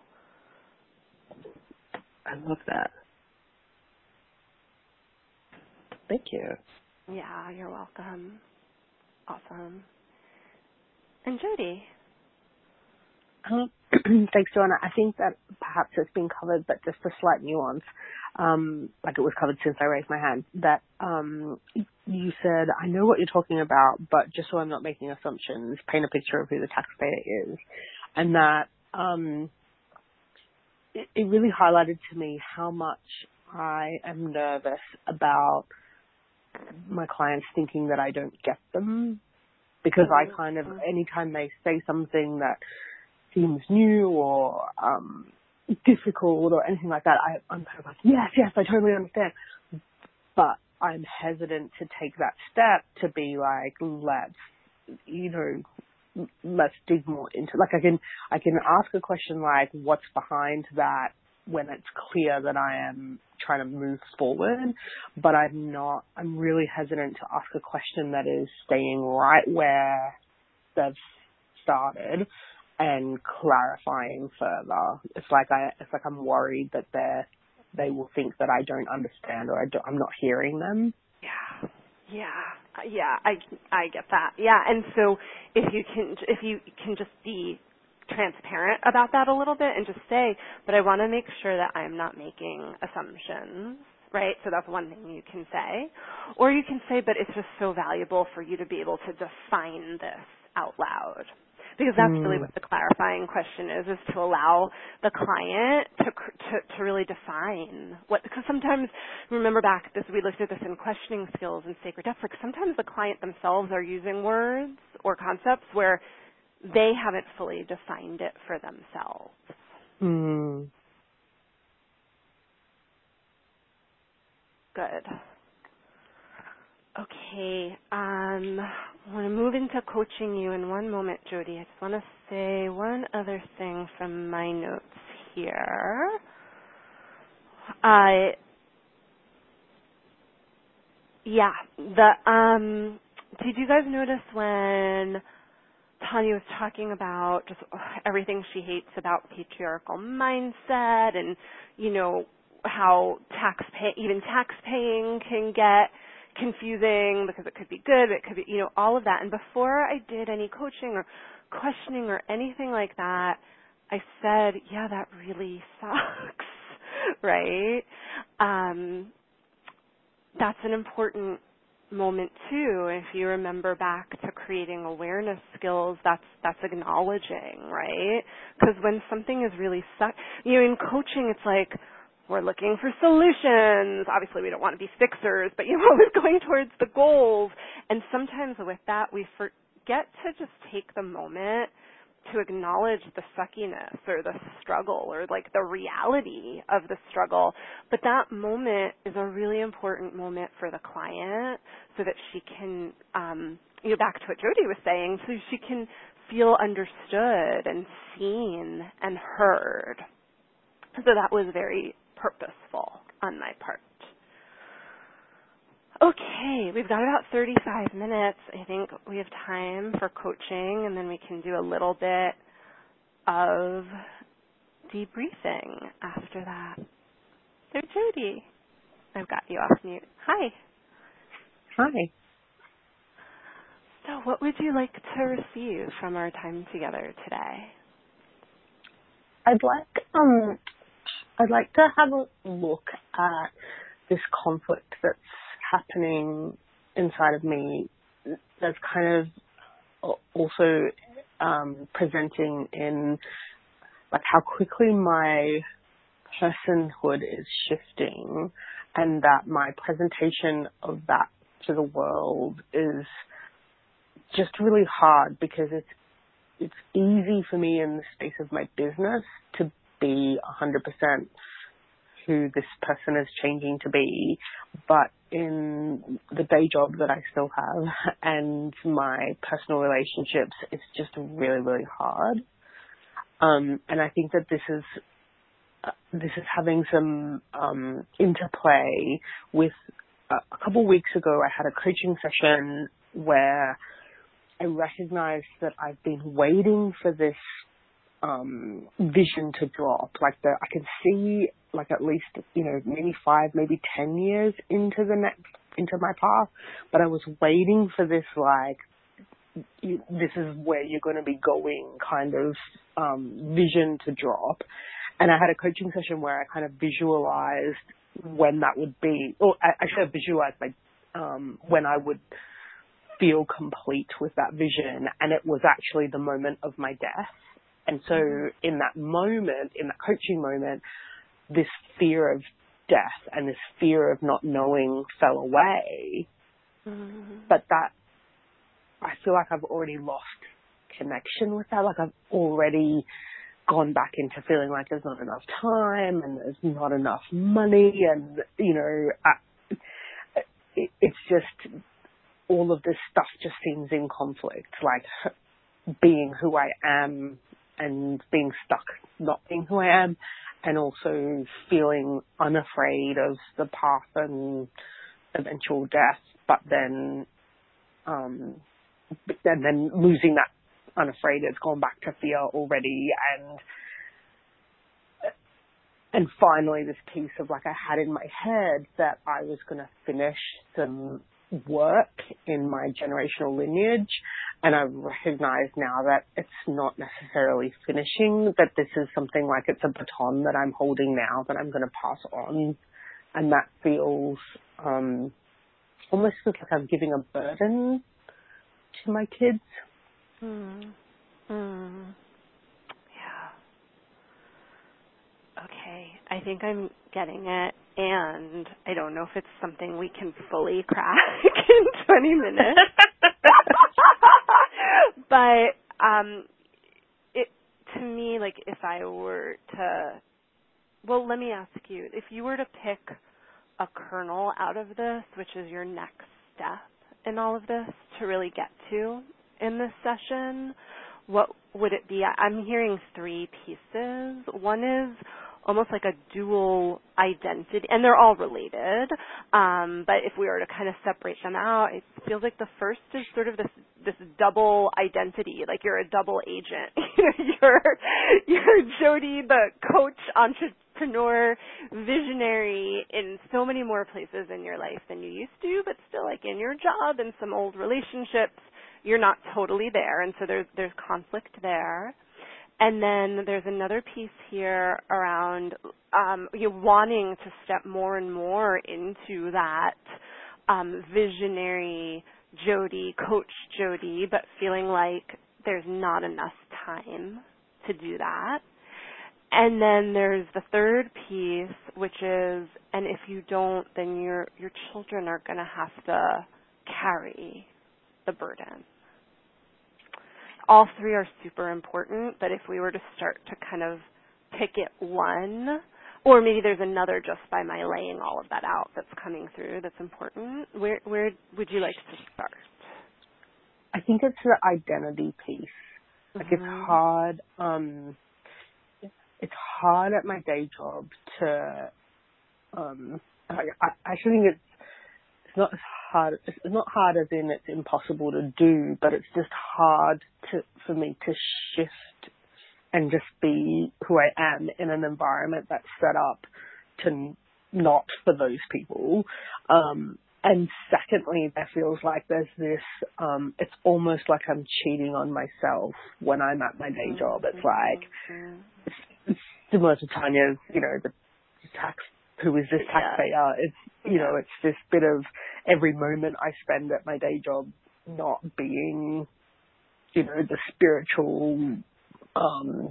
I love that. Thank you. Yeah, you're welcome. Awesome. And Jody? Um, thanks, Joanna. I think that perhaps it's been covered, but just a slight nuance, um, like it was covered since I raised my hand, that um, you said, I know what you're talking about, but just so I'm not making assumptions, paint a picture of who the taxpayer is. And that um, it, it really highlighted to me how much I am nervous about my clients thinking that I don't get them, because I kind of, anytime they say something that seems new or um, difficult or anything like that, I, I'm kind of like, yes, yes, I totally understand. But I'm hesitant to take that step to be like, let's, you know, let's dig more into, like I can, I can ask a question like, what's behind that, when it's clear that I am trying to move forward, but I'm not, I'm really hesitant to ask a question that is staying right where they've started and clarifying further. It's like I, it's like I'm worried that they're, they will think that I don't understand or I don't, I'm not hearing them. Yeah, yeah, yeah. I I get that. Yeah, and so if you can, if you can just be transparent about that a little bit and just say, but I want to make sure that I'm not making assumptions, right? So that's one thing you can say. Or you can say, but it's just so valuable for you to be able to define this out loud. Because that's really Mm. what the clarifying question is, is to allow the client to to, to really define what, because sometimes, remember back, this, we looked at this in questioning skills and sacred depth, like sometimes the client themselves are using words or concepts where they haven't fully defined it for themselves. Mm. Good. Okay, um, I want to move into coaching you in one moment, Jody. I just want to say one other thing from my notes here. Uh, yeah, the um, did you guys notice when Tanya was talking about just everything she hates about patriarchal mindset, and you know how tax pay, even tax paying can get confusing because it could be good, it could be, you know, all of that. And before I did any coaching or questioning or anything like that, I said, yeah, that really sucks, right? Um, that's an important moment too. If you remember back to creating awareness skills, that's that's acknowledging, right? Because when something is really suck, you know, in coaching, it's like, we're looking for solutions. Obviously, we don't want to be fixers, but, you know, we're going towards the goals. And sometimes with that, we forget to just take the moment to acknowledge the suckiness or the struggle or, like, the reality of the struggle. But that moment is a really important moment for the client so that she can, um, you know, back to what Jody was saying, so she can feel understood and seen and heard. So that was very purposeful on my part. Okay, we've got about thirty-five minutes. I think we have time for coaching, and then we can do a little bit of debriefing after that. So Jody, I've got you off mute. Hi. Hi. So what would you like to receive from our time together today? I'd like um I'd like to have a look at this conflict that's happening inside of me, that's kind of also um, presenting in like how quickly my personhood is shifting, and that my presentation of that to the world is just really hard because it's it's easy for me in the space of my business to be one hundred percent who this person is changing to be, but in the day job that I still have and my personal relationships, it's just really, really hard. Um, and I think that this is uh, this is having some um, interplay with. Uh, a couple of weeks ago, I had a coaching session where I recognized that I've been waiting for this um, vision to drop. Like the, I can see like at least, you know, maybe five, maybe ten years into the next, into my path, but I was waiting for this, like, you, this is where you're going to be going kind of um, vision to drop. And I had a coaching session where I kind of visualized when that would be, or actually I visualized like um, when I would feel complete with that vision, and it was actually the moment of my death. And so in that moment, in that coaching moment, this fear of death and this fear of not knowing fell away. Mm-hmm. But that, I feel like I've already lost connection with that. Like I've already gone back into feeling like there's not enough time and there's not enough money, and, you know, I, it, it's just, all of this stuff just seems in conflict, like being who I am and being stuck not being who I am, and also feeling unafraid of the path and eventual death, but then um, and then losing that unafraid, it's gone back to fear already. And and finally this piece of like I had in my head that I was going to finish some work in my generational lineage, and I recognize now that it's not necessarily finishing, that this is something like it's a baton that I'm holding now that I'm going to pass on, and that feels um, almost feels like I'm giving a burden to my kids. Hmm. Mm. Yeah. Okay. I think I'm getting it, and I don't know if it's something we can fully crack in twenty minutes. But um, it to me, like, if I were to, well, let me ask you, if you were to pick a kernel out of this, which is your next step in all of this to really get to in this session, what would it be? I'm hearing three pieces. One is almost like a dual identity, and they're all related. Um, but if we were to kind of separate them out, it feels like the first is sort of this this double identity, like you're a double agent. you're you're Jody, the coach, entrepreneur, visionary in so many more places in your life than you used to, but still, like, in your job and some old relationships, you're not totally there, and so there's there's conflict there. And then there's another piece here around um, you wanting to step more and more into that um, visionary Jody, coach Jody, but feeling like there's not enough time to do that. And then there's the third piece, which is, and if you don't, then your your children are going to have to carry the burden. All three are super important, but if we were to start to kind of pick it one, or maybe there's another just by my laying all of that out that's coming through that's important, where where would you like to start? I think it's the identity piece. Like, Mm-hmm. it's hard, um, it's hard at my day job to, um, I, I actually think it's, it's not as hard, it's not hard as in it's impossible to do, but it's just hard to, for me to shift and just be who I am in an environment that's set up to not for those people. Um, and secondly, there feels like there's this, um, it's almost like I'm cheating on myself when I'm at my day job. It's like, it's, it's similar to Tanya's, you know, the tax, who is this taxpayer? It's, you know, it's this bit of every moment I spend at my day job not being, you know, the spiritual um,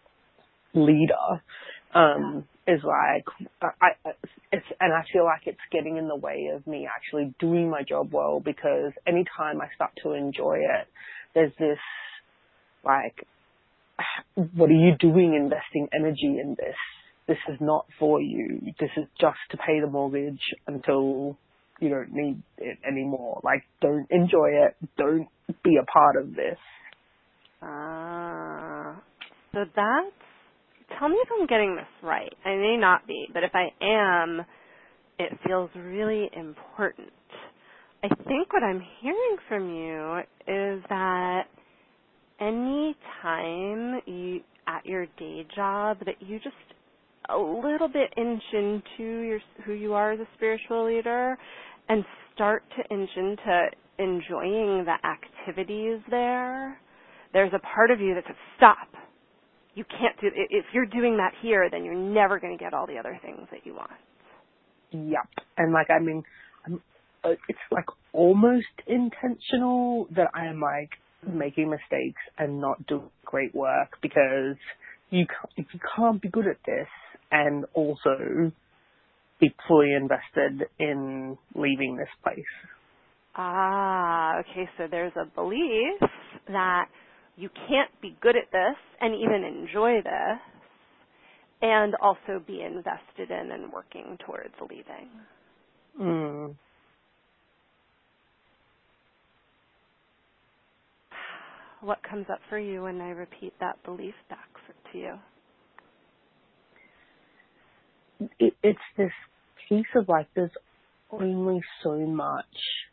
leader um, is like, I, I, it's, and I feel like it's getting in the way of me actually doing my job well, because anytime I start to enjoy it, there's this, like, what are you doing investing energy in this? This is not for you. This is just to pay the mortgage until you don't need it anymore. Like, don't enjoy it. Don't be a part of this. Ah, uh, so that's, tell me if I'm getting this right. I may not be, but if I am, it feels really important. I think what I'm hearing from you is that any time you, at your day job, that you just a little bit inch into your, who you are as a spiritual leader and start to inch into enjoying the activities there, there's a part of you that says, stop. You can't do, if you're doing that here, then you're never going to get all the other things that you want. Yep. And like, I mean, I'm, uh, it's like almost intentional that I am like making mistakes and not doing great work, because you can't, you can't be good at this and also be fully invested in leaving this place. Ah, okay, so there's a belief that you can't be good at this and even enjoy this and also be invested in and working towards leaving. Mm. What comes up for you when I repeat that belief back for, to you? It, it's this piece of like, there's only so much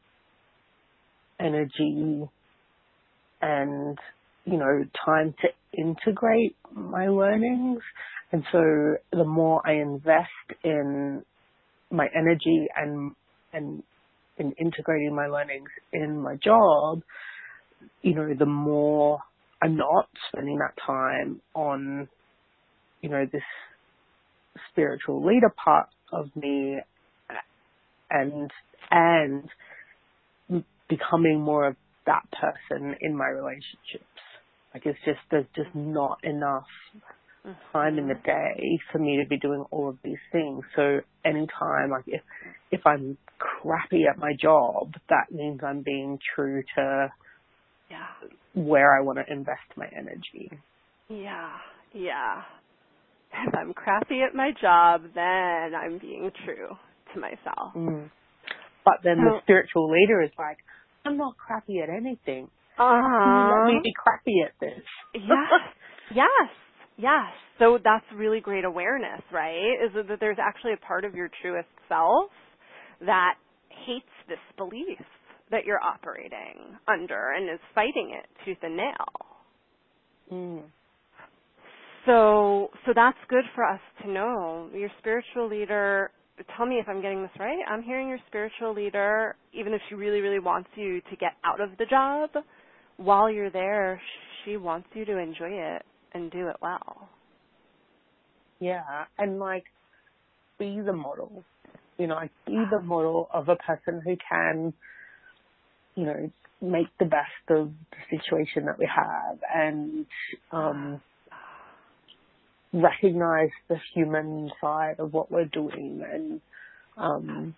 energy and, you know, time to integrate my learnings. And so the more I invest in my energy and, and in integrating my learnings in my job, you know, the more I'm not spending that time on, you know, this spiritual leader part of me and, and becoming more of that person in my relationships. Like it's just, there's just not enough time in the day for me to be doing all of these things. So anytime, like if, if I'm crappy at my job, that means I'm being true to Yeah. where I want to invest my energy. Yeah. Yeah. If I'm crappy at my job, then I'm being true to myself. Mm. But then So, the spiritual leader is like, I'm not crappy at anything. uh-huh. Let me be crappy at this. Yes. Yes. Yes. So that's really great awareness, right? Is that there's actually a part of your truest self that hates this belief that you're operating under and is fighting it tooth and nail. Mm. So, so that's good for us to know. Your spiritual leader, tell me if I'm getting this right. I'm hearing your spiritual leader, even if she really, really wants you to get out of the job, while you're there, she wants you to enjoy it and do it well. Yeah, and like, be the model. You know, like, be the model of a person who can, you know, make the best of the situation that we have and um, recognize the human side of what we're doing and, um,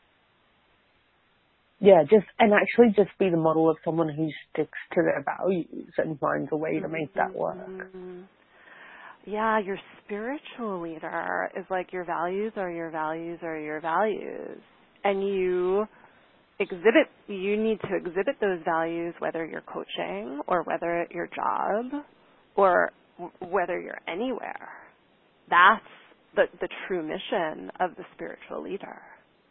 yeah, just, and actually just be the model of someone who sticks to their values and finds a way to make that work. Mm-hmm. Yeah, your spiritual leader is like your values are your values are your values. And you exhibit, you need to exhibit those values whether you're coaching or whether at your job or w- whether you're anywhere. That's the, the true mission of the spiritual leader.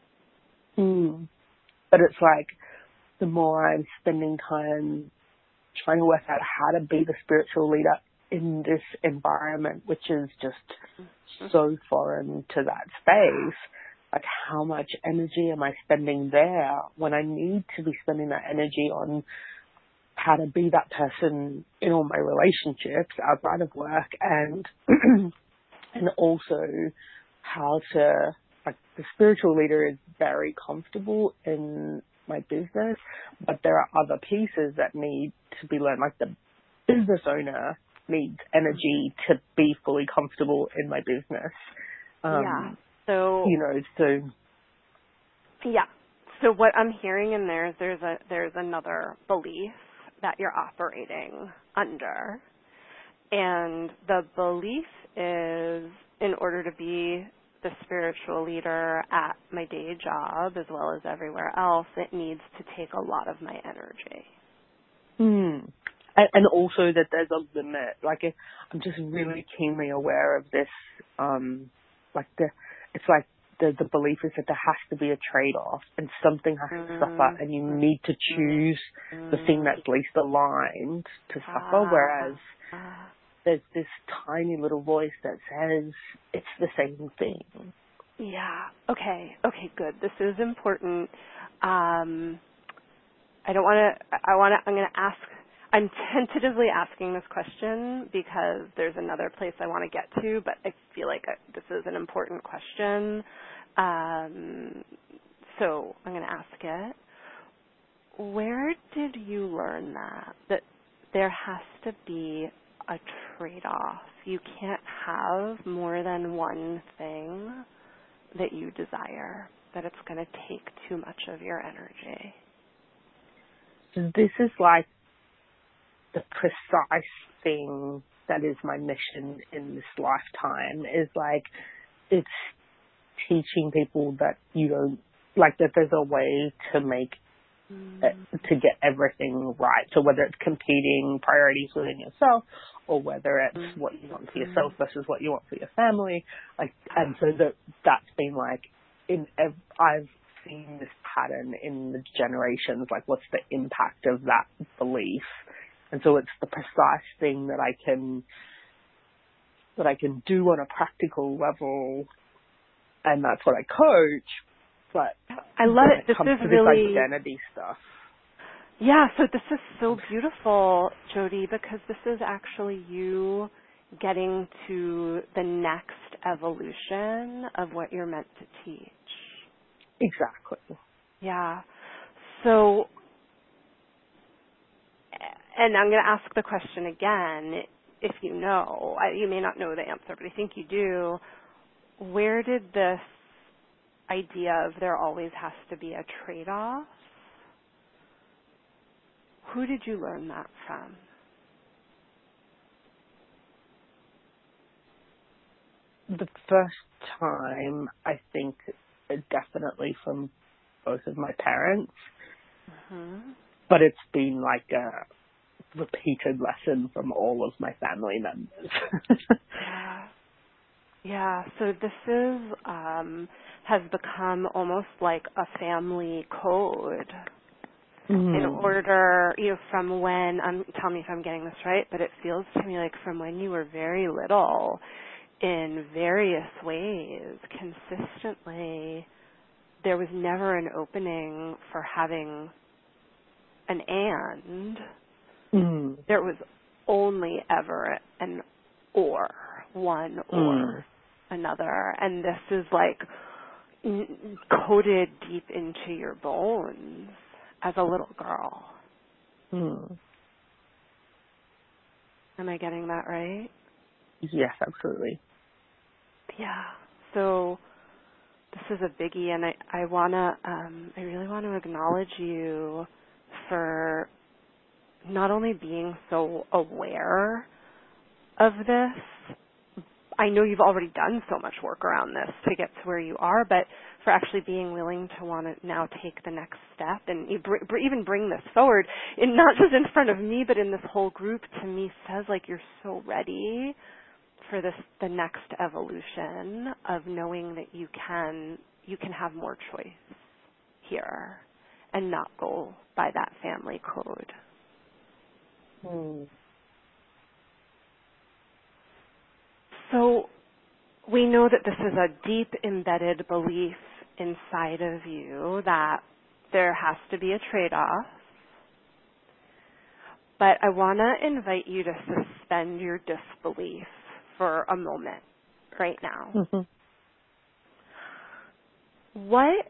Mm. But it's like, the more I'm spending time trying to work out how to be the spiritual leader in this environment, which is just mm-hmm. so foreign to that space, like how much energy am I spending there when I need to be spending that energy on how to be that person in all my relationships outside of work and and also how to, like the spiritual leader is very comfortable in my business, but there are other pieces that need to be learned, like the business owner needs energy to be fully comfortable in my business. Um, yeah. So, you know, so. Yeah. So what I'm hearing in there is there's a, there's another belief that you're operating under. And the belief is in order to be the spiritual leader at my day job as well as everywhere else, it needs to take a lot of my energy. Hmm. And, and also that there's a limit. Like if, I'm just really keenly aware of this. Um, like the, it's like the the belief is that there has to be a trade-off and something has mm-hmm. to suffer, and you need to choose mm-hmm. the thing that's least aligned to suffer. Whereas there's this tiny little voice that says it's the same thing. Yeah. Okay. Okay. Good. This is important. Um, I don't want to. I want to. I'm going to ask. I'm tentatively asking this question because there's another place I want to get to, but I feel like I, this is an important question. Um, so I'm going to ask it. Where did you learn that? That there has to be a trade-off. You can't have more than one thing that you desire, that it's going to take too much of your energy. So this is like the precise thing that is my mission in this lifetime, is like it's teaching people that you don't, like that there's a way to make mm. it, to get everything right. So whether it's competing priorities within yourself or whether it's mm. what you want for yourself versus what you want for your family, like, and so that that's been like in ev- I've seen this pattern in the generations, like what's the impact of that belief. And so it's the precise thing that I can that I can do on a practical level, and that's what I coach. But I love it. it This comes is to really this identity stuff. Yeah. So this is so beautiful, Jody, because this is actually you getting to the next evolution of what you're meant to teach. Exactly. Yeah. So. and I'm going to ask the question again, if you know, I, you may not know the answer, but I think you do. Where did this idea of there always has to be a trade-off, who did you learn that from? The first time, I think, definitely from both of my parents. Mm-hmm. But it's been like a repeated lesson from all of my family members. yeah. Yeah, so this is, um, has become almost like a family code. Mm. In order, you know, from when, um, tell me if I'm getting this right, but it feels to me like from when you were very little, in various ways, consistently, there was never an opening for having an and. Mm. There was only ever an or, one or Mm. another. And this is like n- coded deep into your bones as a little girl. Mm. Am I getting that right? Yes, absolutely. Yeah. So this is a biggie, and I, I wanna, um, I really want to acknowledge you for not only being so aware of this. I know you've already done so much work around this to get to where you are, but for actually being willing to want to now take the next step and you br- br- even bring this forward, and not just in front of me, but in this whole group, to me says like you're so ready for this, the next evolution of knowing that you can, you can have more choice here and not go by that family code. Mm. So we know that this is a deep embedded belief inside of you that there has to be a trade-off. But I want to invite you to suspend your disbelief for a moment right now. Mm-hmm. What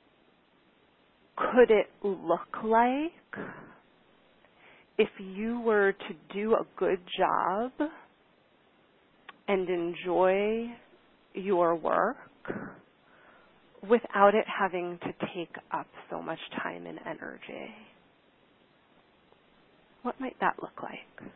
could it look like if you were to do a good job and enjoy your work without it having to take up so much time and energy? What might that look like?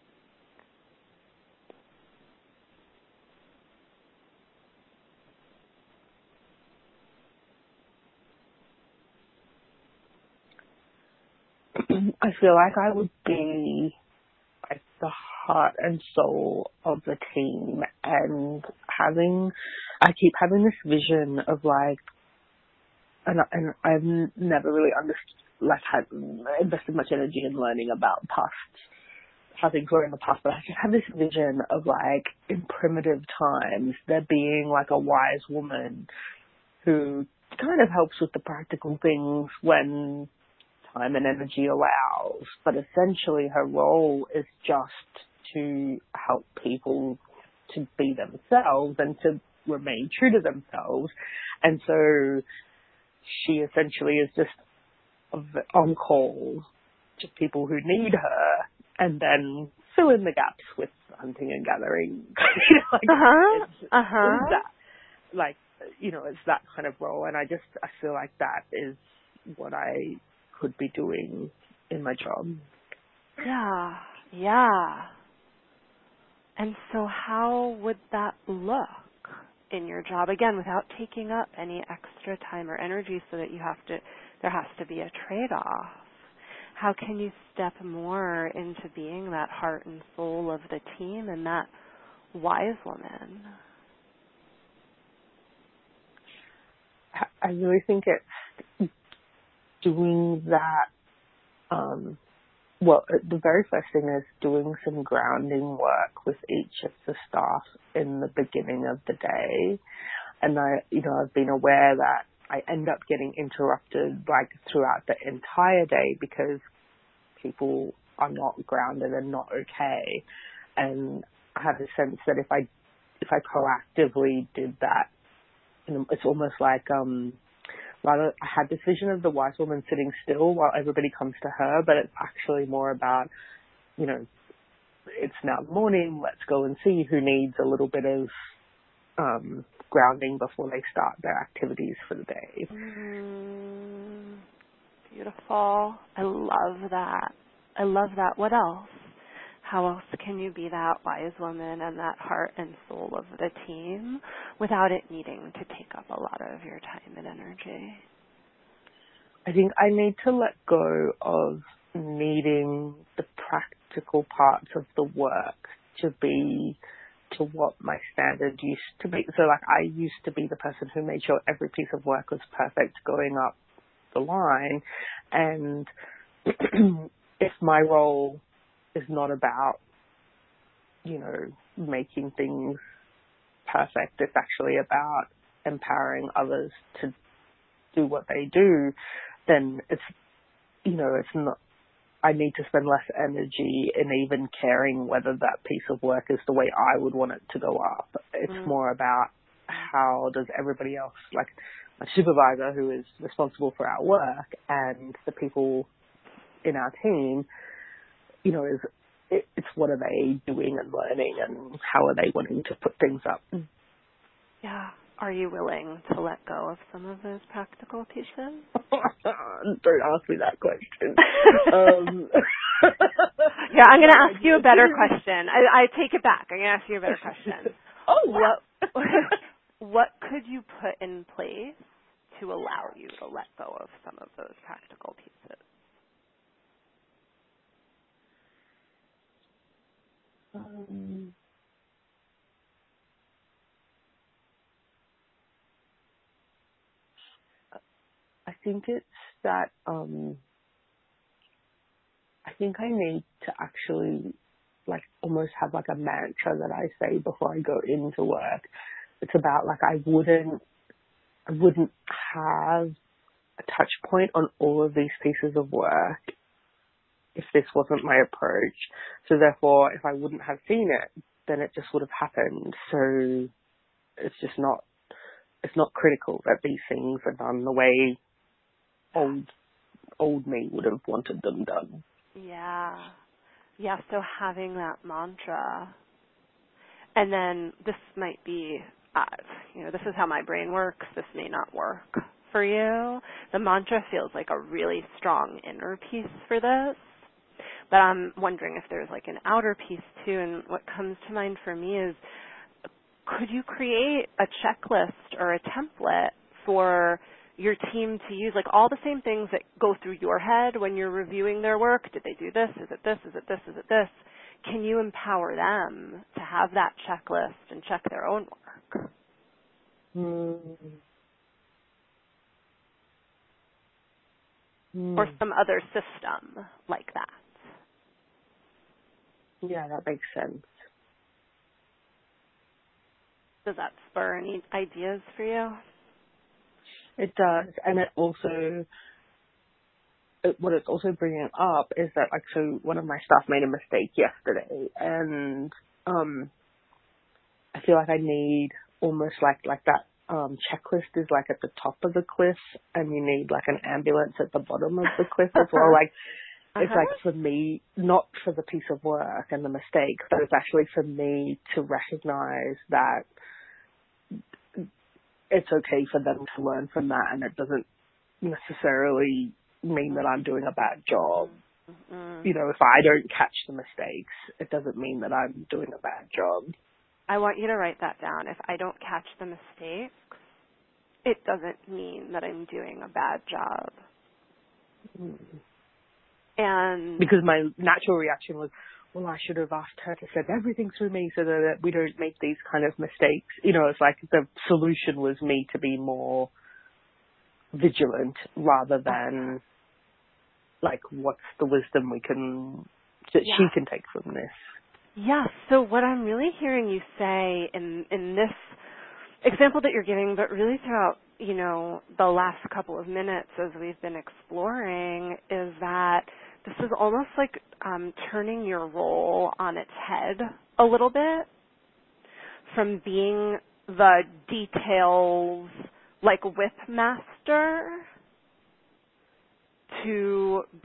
I feel like I would be like the heart and soul of the team, and having, I keep having this vision of like, and, and I've n- never really understood, like had invested much energy in learning about past, how things were in the past, but I just have this vision of like in primitive times there being like a wise woman who kind of helps with the practical things when time and energy allows, but essentially her role is just to help people to be themselves and to remain true to themselves. And so she essentially is just on call to people who need her, and then fill in the gaps with hunting and gathering. You know, like, uh-huh. it's, Uh-huh. it's that, like, you know, it's that kind of role, and I just, I feel like that is what I could be doing in my job. Yeah, yeah. And so how would that look in your job? Again, without taking up any extra time or energy so that you have to, there has to be a trade-off. How can you step more into being that heart and soul of the team and that wise woman? I really think it's doing that, um, well, the very first thing is doing some grounding work with each of the staff in the beginning of the day. And I, you know, I've been aware that I end up getting interrupted like throughout the entire day because people are not grounded and not okay. And I have a sense that if I, if I proactively did that, you know, it's almost like, um, rather, I had this vision of the wise woman sitting still while everybody comes to her, but it's actually more about you know, it's now morning, let's go and see who needs a little bit of um, grounding before they start their activities for the day. Mm, beautiful. I love that. I love that. What else? How else can you be that wise woman and that heart and soul of the team without it needing to take up a lot of your time and energy? I think I need to let go of needing the practical parts of the work to be to what my standard used to be. So like I used to be the person who made sure every piece of work was perfect going up the line. And if my role is not about, you know, making things perfect, it's actually about empowering others to do what they do, then it's, you know, it's not, I need to spend less energy in even caring whether that piece of work is the way I would want it to go up. It's mm. more about how does everybody else, like my supervisor who is responsible for our work and the people in our team, you know, is it, it's what are they doing and learning and how are they wanting to put things up. Yeah. Are you willing to let go of some of those practical pieces? Don't ask me that question. um. Yeah, I'm going to ask you a better question. I, I take it back. I'm going to ask you a better question. Oh, wow. What, what could you put in place to allow you to let go of some of those practical pieces? Um. I think it's that um, I think I need to actually like almost have like a mantra that I say before I go into work. It's about like I wouldn't I wouldn't have a touch point on all of these pieces of work if this wasn't my approach. So therefore, if I wouldn't have seen it, then it just would have happened. So it's just not it's not critical that these things are done the way old old me would have wanted them done. Yeah. Yeah, so having that mantra. And then this might be, uh, you know, this is how my brain works. This may not work for you. The mantra feels like a really strong inner piece for this. But I'm wondering if there's like an outer piece too. And what comes to mind for me is, could you create a checklist or a template for your team to use, like all the same things that go through your head when you're reviewing their work? Did they do this? Is it this? Is it this? Is it this? Can you empower them to have that checklist and check their own work? Mm. Mm. Or some other system like that? Yeah, that makes sense. Does that spur any ideas for you? It does, and it also, it, what it's also bringing up is that, like, so one of my staff made a mistake yesterday, and um, I feel like I need almost like like that um, checklist is like at the top of the cliff, and you need like an ambulance at the bottom of the cliff as well. Like, uh-huh. It's like for me, not for the piece of work and the mistake, but it's actually for me to recognize that it's okay for them to learn from that, and it doesn't necessarily mean that I'm doing a bad job. Mm-hmm. You know, if I don't catch the mistakes, it doesn't mean that I'm doing a bad job. I want you to write that down. If I don't catch the mistakes, it doesn't mean that I'm doing a bad job. Mm. And because my natural reaction was, well, I should have asked her to send everything through me so that we don't make these kind of mistakes. You know, it's like the solution was me to be more vigilant rather than like what's the wisdom we can, that yeah. she can take from this. Yeah, so what I'm really hearing you say in, in this example that you're giving, but really throughout, you know, the last couple of minutes as we've been exploring, is that this is almost like um, turning your role on its head a little bit, from being the details, like whip master, to being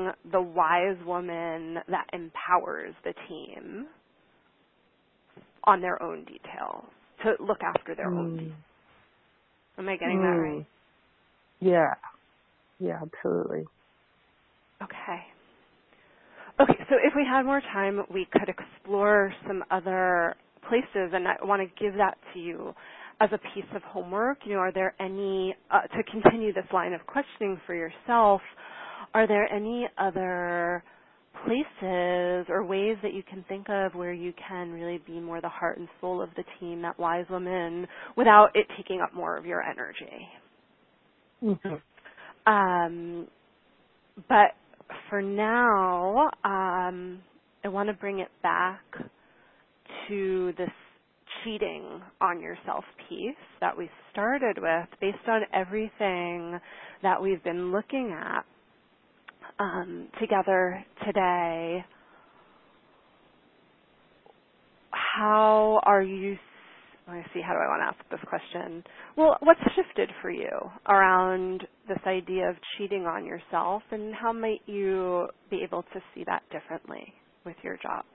being the wise woman that empowers the team on their own details, to look after their mm. own details. Am I getting mm. that right? Yeah. Yeah, absolutely. Okay. Okay, so if we had more time, we could explore some other places, and I want to give that to you as a piece of homework. You know, are there any, uh, to continue this line of questioning for yourself, are there any other places or ways that you can think of where you can really be more the heart and soul of the team, that wise woman, without it taking up more of your energy? Mm-hmm. Um, but for now, um, I want to bring it back to this cheating on yourself piece that we started with, based on everything that we've been looking at um, together today. How are you, let me see, how do I want to ask this question? Well, what's shifted for you around this idea of cheating on yourself, and how might you be able to see that differently with your job?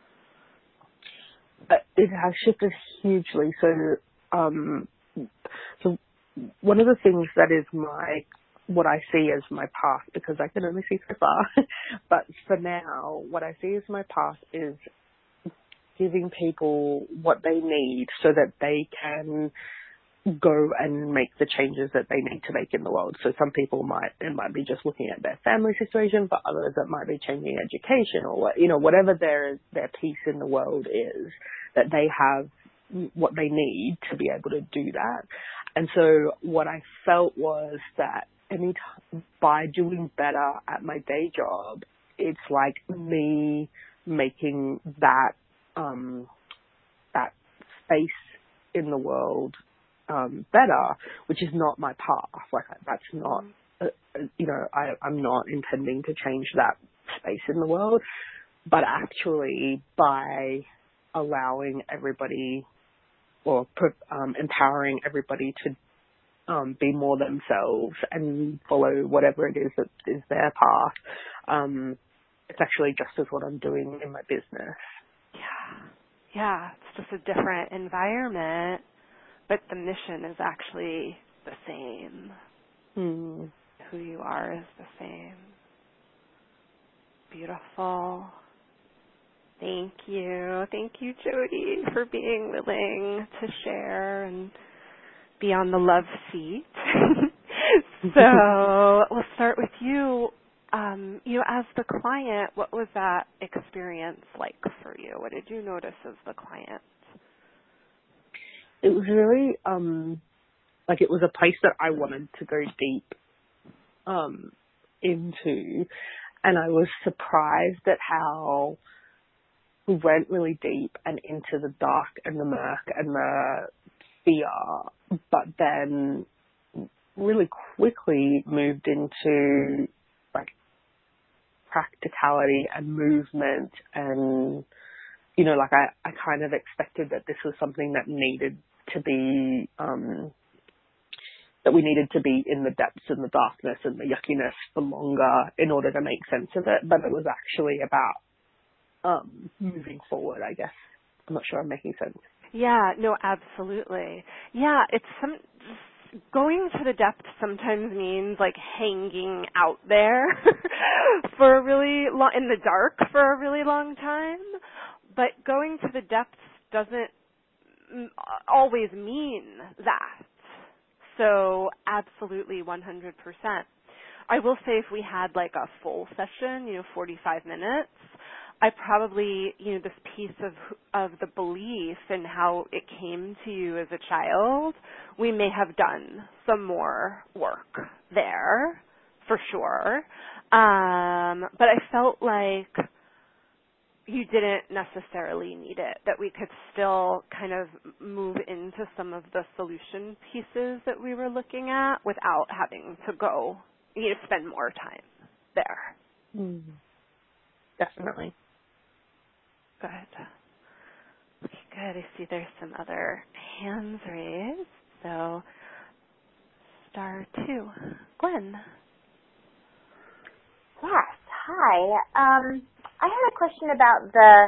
Uh, it has shifted hugely. So, um, so one of the things that is my, what I see as my path, because I can only see so far, but for now, what I see as my path is giving people what they need so that they can go and make the changes that they need to make in the world. So some people might, it might be just looking at their family situation. For others, it might be changing education, or what, you know, whatever their, their piece in the world is, that they have what they need to be able to do that. And so what I felt was that any time, by doing better at my day job, it's like me making that, um, that space in the world Um, better, which is not my path. Like, that's not, uh, you know, I, I'm not intending to change that space in the world, but actually by allowing everybody, or um, empowering everybody to um, be more themselves and follow whatever it is that is their path, um, it's actually just as what I'm doing in my business. Yeah, yeah, it's just a different environment, but the mission is actually the same. Hmm. Who you are is the same. Beautiful. Thank you. Thank you, Jody, for being willing to share and be on the love seat. So we'll start with you. Um, you know, as the client, what was that experience like for you? What did you notice as the client? It was really, um, like it was a place that I wanted to go deep um, into, and I was surprised at how we went really deep and into the dark and the murk and the fear, but then really quickly moved into like practicality and movement, and you know, like I, I kind of expected that this was something that needed to be, um, that we needed to be in the depths and the darkness and the yuckiness for longer in order to make sense of it, but it was actually about um, moving forward, I guess. I'm not sure I'm making sense. Yeah, no, absolutely. Yeah, it's some, going to the depths sometimes means like hanging out there for a really long, in the dark for a really long time, but going to the depths doesn't always mean that. So absolutely one hundred percent. I will say if we had like a full session, you know, forty-five minutes, I probably, you know, this piece of of the belief and how it came to you as a child, we may have done some more work there for sure. Um, but I felt like you didn't necessarily need it, that we could still kind of move into some of the solution pieces that we were looking at without having to go, you know, spend more time there. Mm. Definitely. Good. Okay, good. I see there's some other hands raised. So, star two. Gwen. Yes. hi. Um, I had a question about the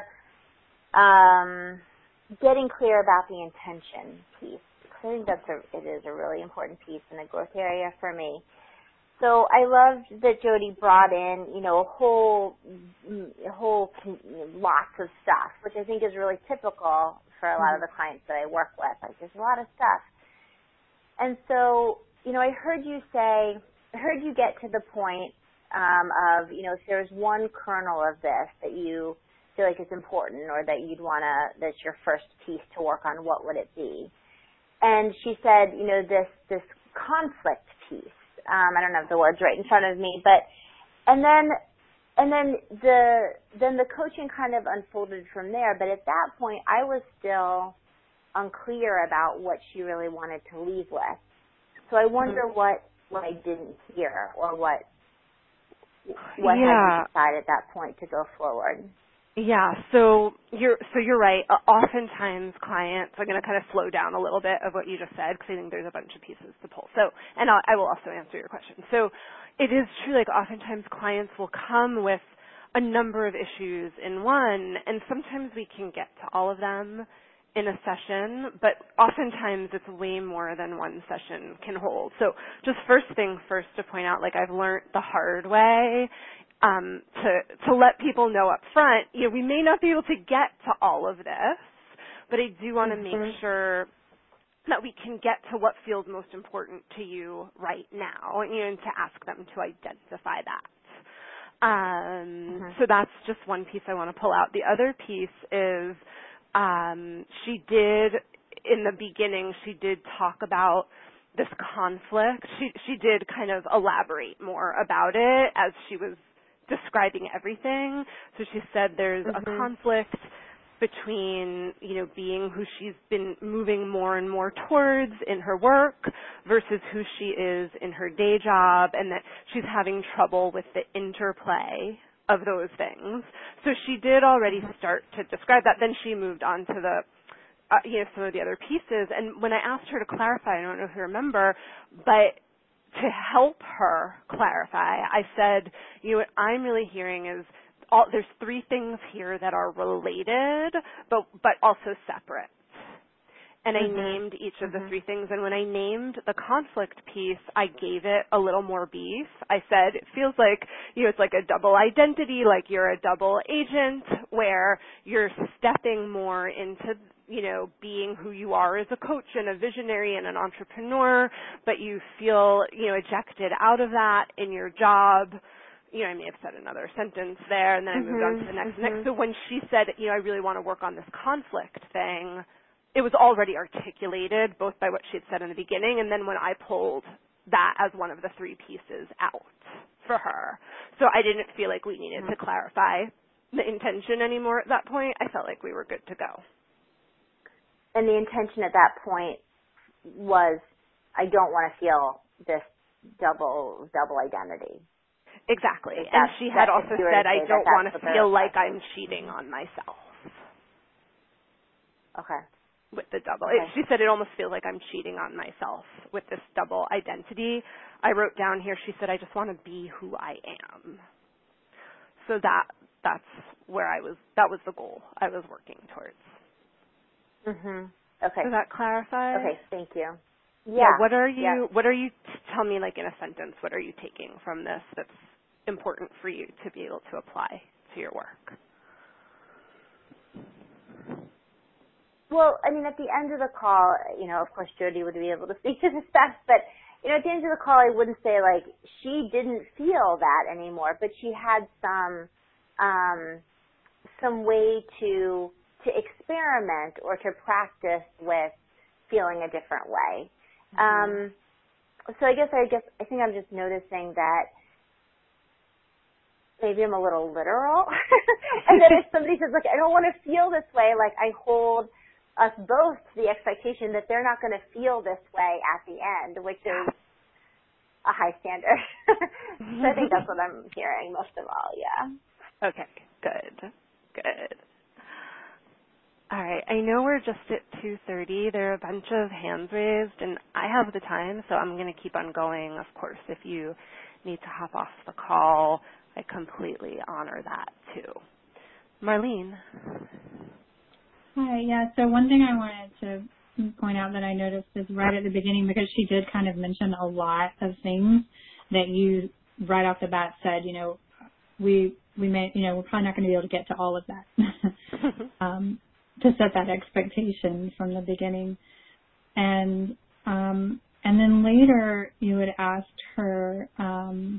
um, getting clear about the intention piece. I think that's a, it is a really important piece in a growth area for me. So I loved that Jody brought in, you know, a whole, a whole lots of stuff, which I think is really typical for a lot of the clients that I work with. Like, there's a lot of stuff. And so, you know, I heard you say, I heard you get to the point um, of, you know, if there's one kernel of this that you feel like is important or that you'd want to, that's your first piece to work on, what would it be? And she said, you know, this this conflict piece. Um, I don't have the words right in front of me, but and then and then the then the coaching kind of unfolded from there. But at that point, I was still unclear about what she really wanted to leave with. So I wonder mm-hmm. what what I didn't hear or what what yeah. had you decided at that point to go forward. Yeah, so you're so you're right. Uh, oftentimes, clients are going to kind of slow down a little bit of what you just said because I think there's a bunch of pieces to pull. So, and I'll, I will also answer your question. So, it is true. Like oftentimes, clients will come with a number of issues in one, and sometimes we can get to all of them in a session. But oftentimes, it's way more than one session can hold. So, just first thing first to point out, like I've learned the hard way. Um, to to let people know up front, you know, we may not be able to get to all of this, but I do want to mm-hmm. make sure that we can get to what feels most important to you right now, you know, and to ask them to identify that. Um, mm-hmm. So that's just one piece I want to pull out. The other piece is um, she did, in the beginning, she did talk about this conflict. She she did kind of elaborate more about it as she was describing everything. So she said there's mm-hmm. a conflict between, you know, being who she's been moving more and more towards in her work versus who she is in her day job, and that she's having trouble with the interplay of those things. So she did already mm-hmm. start to describe that. Then she moved on to the Uh, you know, some of the other pieces. And when I asked her to clarify, I don't know if you remember, but to help her clarify, I said, you know, what I'm really hearing is all, there's three things here that are related, but but also separate. And mm-hmm. I named each of mm-hmm. the three things. And when I named the conflict piece, I gave it a little more beef. I said, it feels like, you know, it's like a double identity, like you're a double agent where you're stepping more into, you know, being who you are as a coach and a visionary and an entrepreneur, but you feel, you know, ejected out of that in your job. You know, I may have said another sentence there, and then mm-hmm. I moved on to the next. Mm-hmm. next. So when she said, you know, I really want to work on this conflict thing, it was already articulated both by what she had said in the beginning and then when I pulled that as one of the three pieces out for her. So I didn't feel like we needed to clarify the intention anymore at that point. I felt like we were good to go. And the intention at that point was, I don't want to feel this double double identity. Exactly. And she had also said, I don't want to feel like I'm cheating on myself. Okay. With the double. Okay. It, she said it almost feels like I'm cheating on myself with this double identity. I wrote down here, she said, I just want to be who I am. So that that's where I was, that was the goal I was working towards. Mhm. Okay. Does that clarify? Okay, thank you. Yeah. yeah what are you, yeah. what are you, tell me like in a sentence, what are you taking from this that's important for you to be able to apply to your work? Well, I mean, at the end of the call, you know, of course, Jody would be able to speak to this best, but, you know, at the end of the call, I wouldn't say, like, she didn't feel that anymore, but she had some, um, some way to, to experiment or to practice with feeling a different way. Mm-hmm. Um, so I guess, I guess, I think I'm just noticing that maybe I'm a little literal. And then if somebody says, like, I don't want to feel this way, like, I hold us both to the expectation that they're not going to feel this way at the end, which is a high standard. So I think that's what I'm hearing most of all, yeah. Okay, good, good. All right, I know we're just at two thirty. There are a bunch of hands raised, and I have the time, so I'm going to keep on going. Of course, if you need to hop off the call, I completely honor that too. Marlene. Hi, yeah, so one thing I wanted to point out that I noticed is right at the beginning, because she did kind of mention a lot of things that you right off the bat said, you know, we, we may, you know, we're probably not going to be able to get to all of that, um, to set that expectation from the beginning. And, um, and then later you had asked her, um,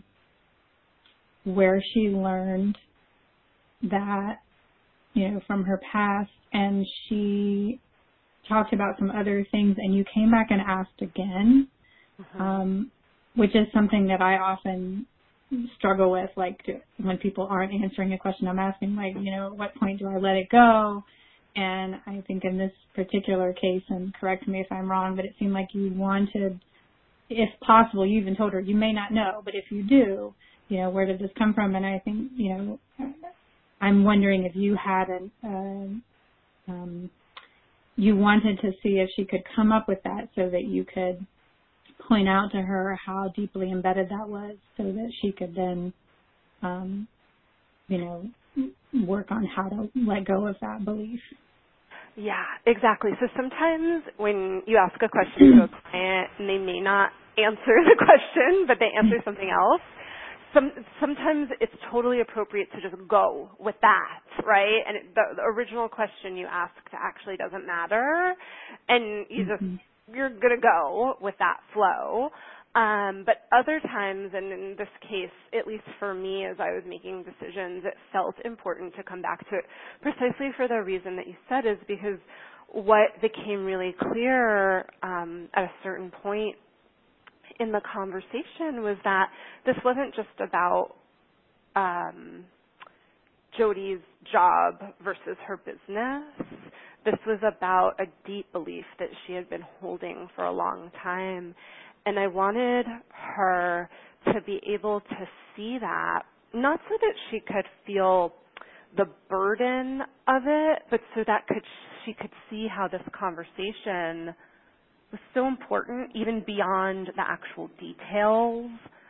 where she learned that, you know, from her past, and she talked about some other things, and you came back and asked again, mm-hmm. um, which is something that I often struggle with, like to, when people aren't answering a question I'm asking, like, you know, at what point do I let it go? And I think in this particular case, and correct me if I'm wrong, but it seemed like you wanted, if possible, you even told her, you may not know, but if you do, you know, where did this come from? And I think, you know, I'm wondering if you had an, uh, um, you wanted to see if she could come up with that so that you could point out to her how deeply embedded that was, so that she could then, um, you know, work on how to let go of that belief. Yeah, exactly. So sometimes when you ask a question to a client and they may not answer the question, but they answer something else, some, sometimes it's totally appropriate to just go with that, right? And it, the, the original question you asked actually doesn't matter, and you just, you're going to go with that flow. Um, but other times, and in this case, at least for me, as I was making decisions, it felt important to come back to it precisely for the reason that you said, is because what became really clear um, at a certain point in the conversation was that this wasn't just about um, Jody's job versus her business. This was about a deep belief that she had been holding for a long time. And I wanted her to be able to see that, not so that she could feel the burden of it, but so that could she could see how this conversation was so important, even beyond the actual details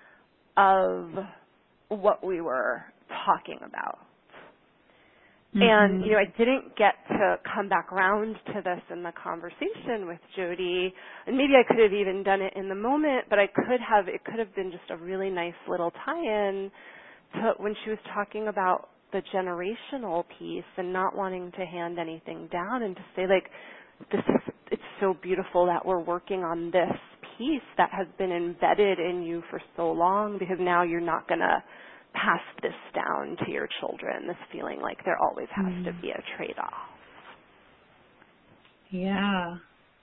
of what we were talking about. Mm-hmm. And, you know, I didn't get to come back around to this in the conversation with Jody, and maybe I could have even done it in the moment, but I could have, it could have been just a really nice little tie-in to when she was talking about the generational piece and not wanting to hand anything down, and to say, like, this is, it's so beautiful that we're working on this piece that has been embedded in you for so long, because now you're not going to pass this down to your children, this feeling like there always has mm. to be a trade-off. Yeah.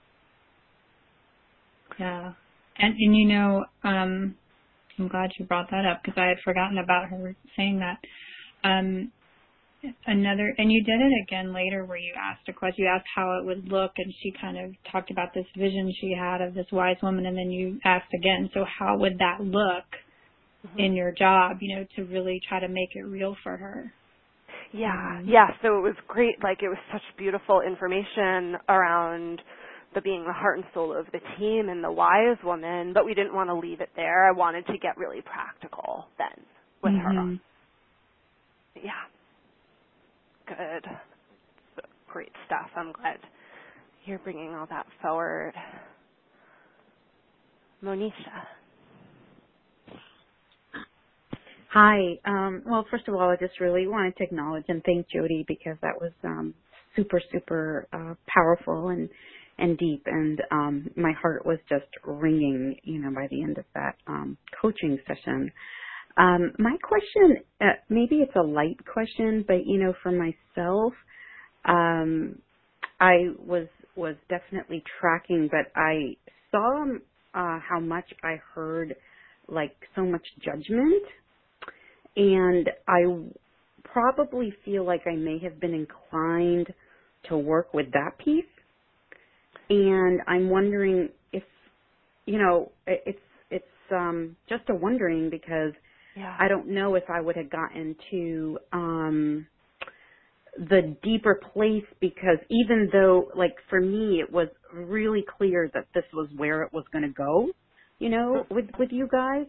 Yeah. And, and you know, um, I'm glad you brought that up, because I had forgotten about her saying that. Um, another, and you did it again later where you asked a question, you asked how it would look, and she kind of talked about this vision she had of this wise woman, and then you asked again, so how would that look mm-hmm. in your job, you know, to really try to make it real for her? Yeah, um, yeah, so it was great, like it was such beautiful information around the being the heart and soul of the team and the wise woman, but we didn't want to leave it there. I wanted to get really practical then with mm-hmm. her. Yeah. Good. Great stuff. I'm glad you're bringing all that forward. Monisha. Hi. Um, well, first of all, I just really wanted to acknowledge and thank Jody, because that was um, super, super uh, powerful and, and deep. And um, my heart was just ringing, you know, by the end of that um, coaching session. Um, my question, uh, maybe it's a light question, but, you know, for myself, um, I was was definitely tracking, but I saw uh, how much I heard, like, so much judgment, and I probably feel like I may have been inclined to work with that piece, and I'm wondering if, you know, it's, it's um, just a wondering, because yeah. I don't know if I would have gotten to um, the deeper place, because even though, like, for me, it was really clear that this was where it was going to go, you know, with, with you guys,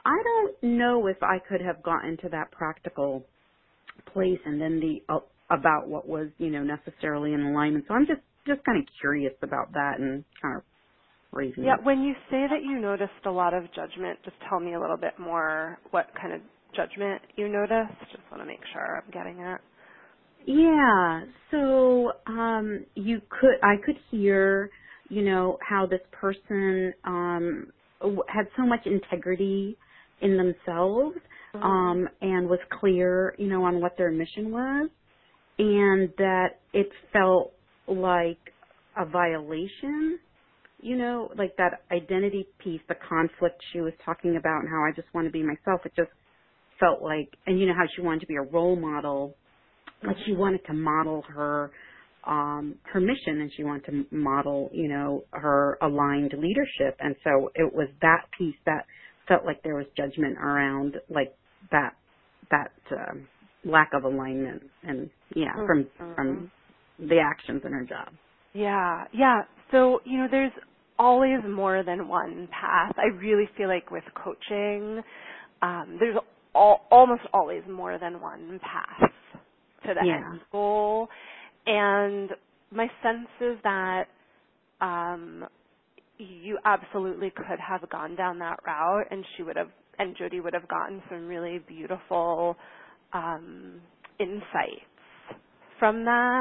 I don't know if I could have gotten to that practical place and then the uh, about what was, you know, necessarily in alignment. So I'm just, just kind of curious about that and kind of raising Yeah, it. when you say that you noticed a lot of judgment, just tell me a little bit more what kind of judgment you noticed. Just want to make sure I'm getting it. Yeah. So um, you could, I could hear, you know, how this person um, w- had so much integrity in themselves um, and was clear, you know, on what their mission was, and that it felt like a violation, you know, like that identity piece, the conflict she was talking about and how I just want to be myself. It just felt like, and you know how she wanted to be a role model, like she wanted to model her um her mission, and she wanted to model, you know, her aligned leadership. And so it was that piece that felt like there was judgment around, like that that um, lack of alignment, and yeah, from Mm-hmm. from the actions in her job. Yeah, yeah. So, you know, there's always more than one path. I really feel like with coaching, um, there's all, almost always more than one path to the Yeah. end goal. And my sense is that um, you absolutely could have gone down that route, and she would have, and Jody would have gotten some really beautiful um, insights from that.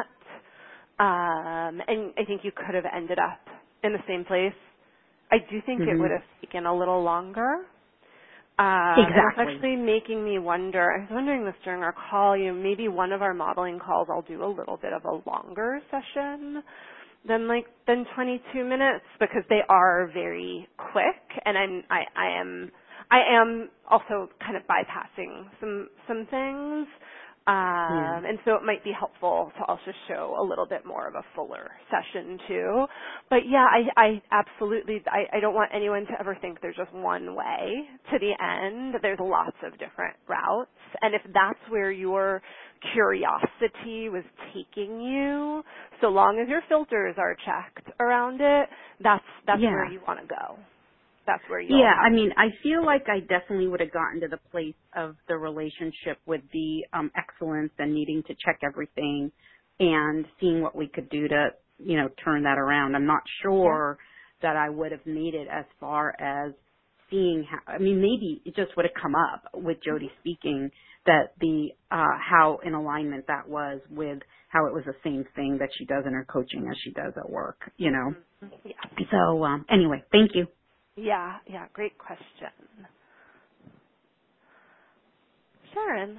Um, and I think you could have ended up in the same place. I do think it Mm-hmm. would have taken a little longer. Um, Exactly. And it's actually making me wonder, I was wondering this during our call, you know, maybe one of our modeling calls I'll do a little bit of a longer session than like, than twenty-two minutes, because they are very quick, and I'm, I, I am, I am also kind of bypassing some, some things. Yeah. Um, and so it might be helpful to also show a little bit more of a fuller session too. But yeah, I, I absolutely, I, I don't want anyone to ever think there's just one way to the end. There's lots of different routes. And if that's where your curiosity was taking you, so long as your filters are checked around it, that's, that's Yeah. where you want to go. That's where you'll Yeah, have I mean, I feel like I definitely would have gotten to the place of the relationship with the um, excellence and needing to check everything and seeing what we could do to, you know, turn that around. I'm not sure yeah. that I would have made it as far as seeing how, I mean, maybe it just would have come up with Jody speaking that the, uh, how in alignment that was with how it was the same thing that she does in her coaching as she does at work, you know. yeah. So, um, anyway, thank you. Yeah, yeah, great question. Sharon.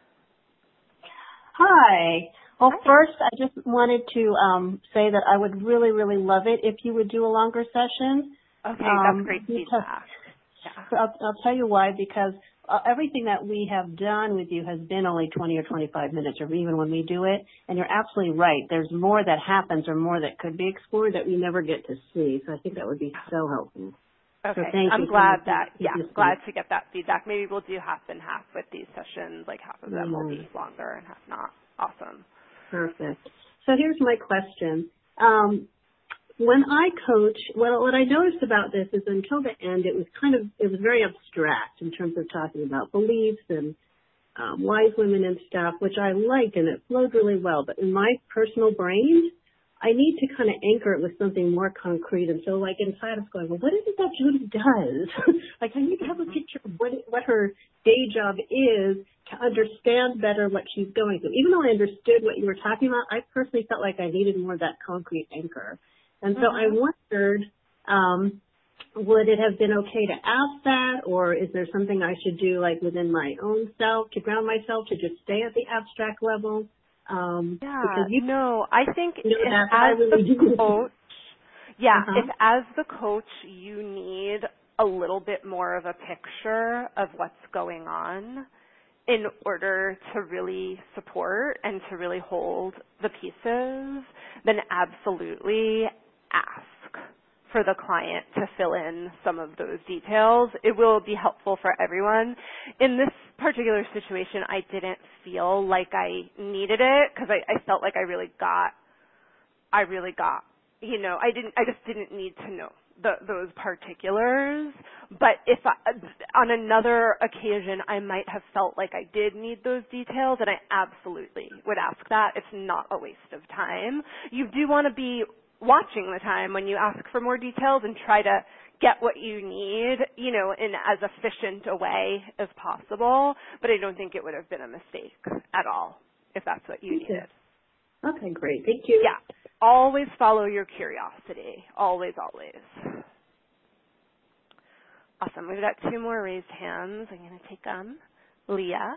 Hi. Well, Hi. first, I just wanted to um, say that I would really, really love it if you would do a longer session. Okay, um, that's great because, feedback. Yeah. I'll, I'll tell you why, because uh, everything that we have done with you has been only twenty or twenty-five minutes, or even when we do it. And you're absolutely right. There's more that happens or more that could be explored that we never get to see. So I think that would be so helpful. Okay, So thank I'm you. glad Thank that, you. yeah, glad to get that feedback. Maybe we'll do half and half with these sessions, like half of them will Yeah. be longer and half not. Awesome. Perfect. So here's my question. Um, when I coach, what, what I noticed about this is until the end, it was kind of, it was very abstract in terms of talking about beliefs and um, wise women and stuff, which I liked and it flowed really well. But in my personal brain, I need to kind of anchor it with something more concrete. And so like inside I was going, well, what is it that Jody does? Like I need to have a picture of what, what her day job is to understand better what she's going through. Even though I understood what you were talking about, I personally felt like I needed more of that concrete anchor. And so Mm-hmm. I wondered, um, would it have been okay to ask that, or is there something I should do like within my own self to ground myself to just stay at the abstract level? Um, Yeah, because you no, I think know if that, but I as really the do. coach, yeah, Uh-huh. if as the coach you need a little bit more of a picture of what's going on in order to really support and to really hold the pieces, then absolutely ask for the client to fill in some of those details. It will be helpful for everyone. In this particular situation, I didn't feel like I needed it because I, I felt like I really got, I really got, you know, I didn't, I just didn't need to know the, those particulars. But if I, on another occasion I might have felt like I did need those details, and I absolutely would ask that. It's not a waste of time. You do want to be watching the time when you ask for more details and try to get what you need, you know, in as efficient a way as possible. But I don't think it would have been a mistake at all if that's what you Okay. needed. Okay, great. Thank you. Yeah. Always follow your curiosity. Always, always. Awesome. We've got two more raised hands. I'm going to take them. Leah.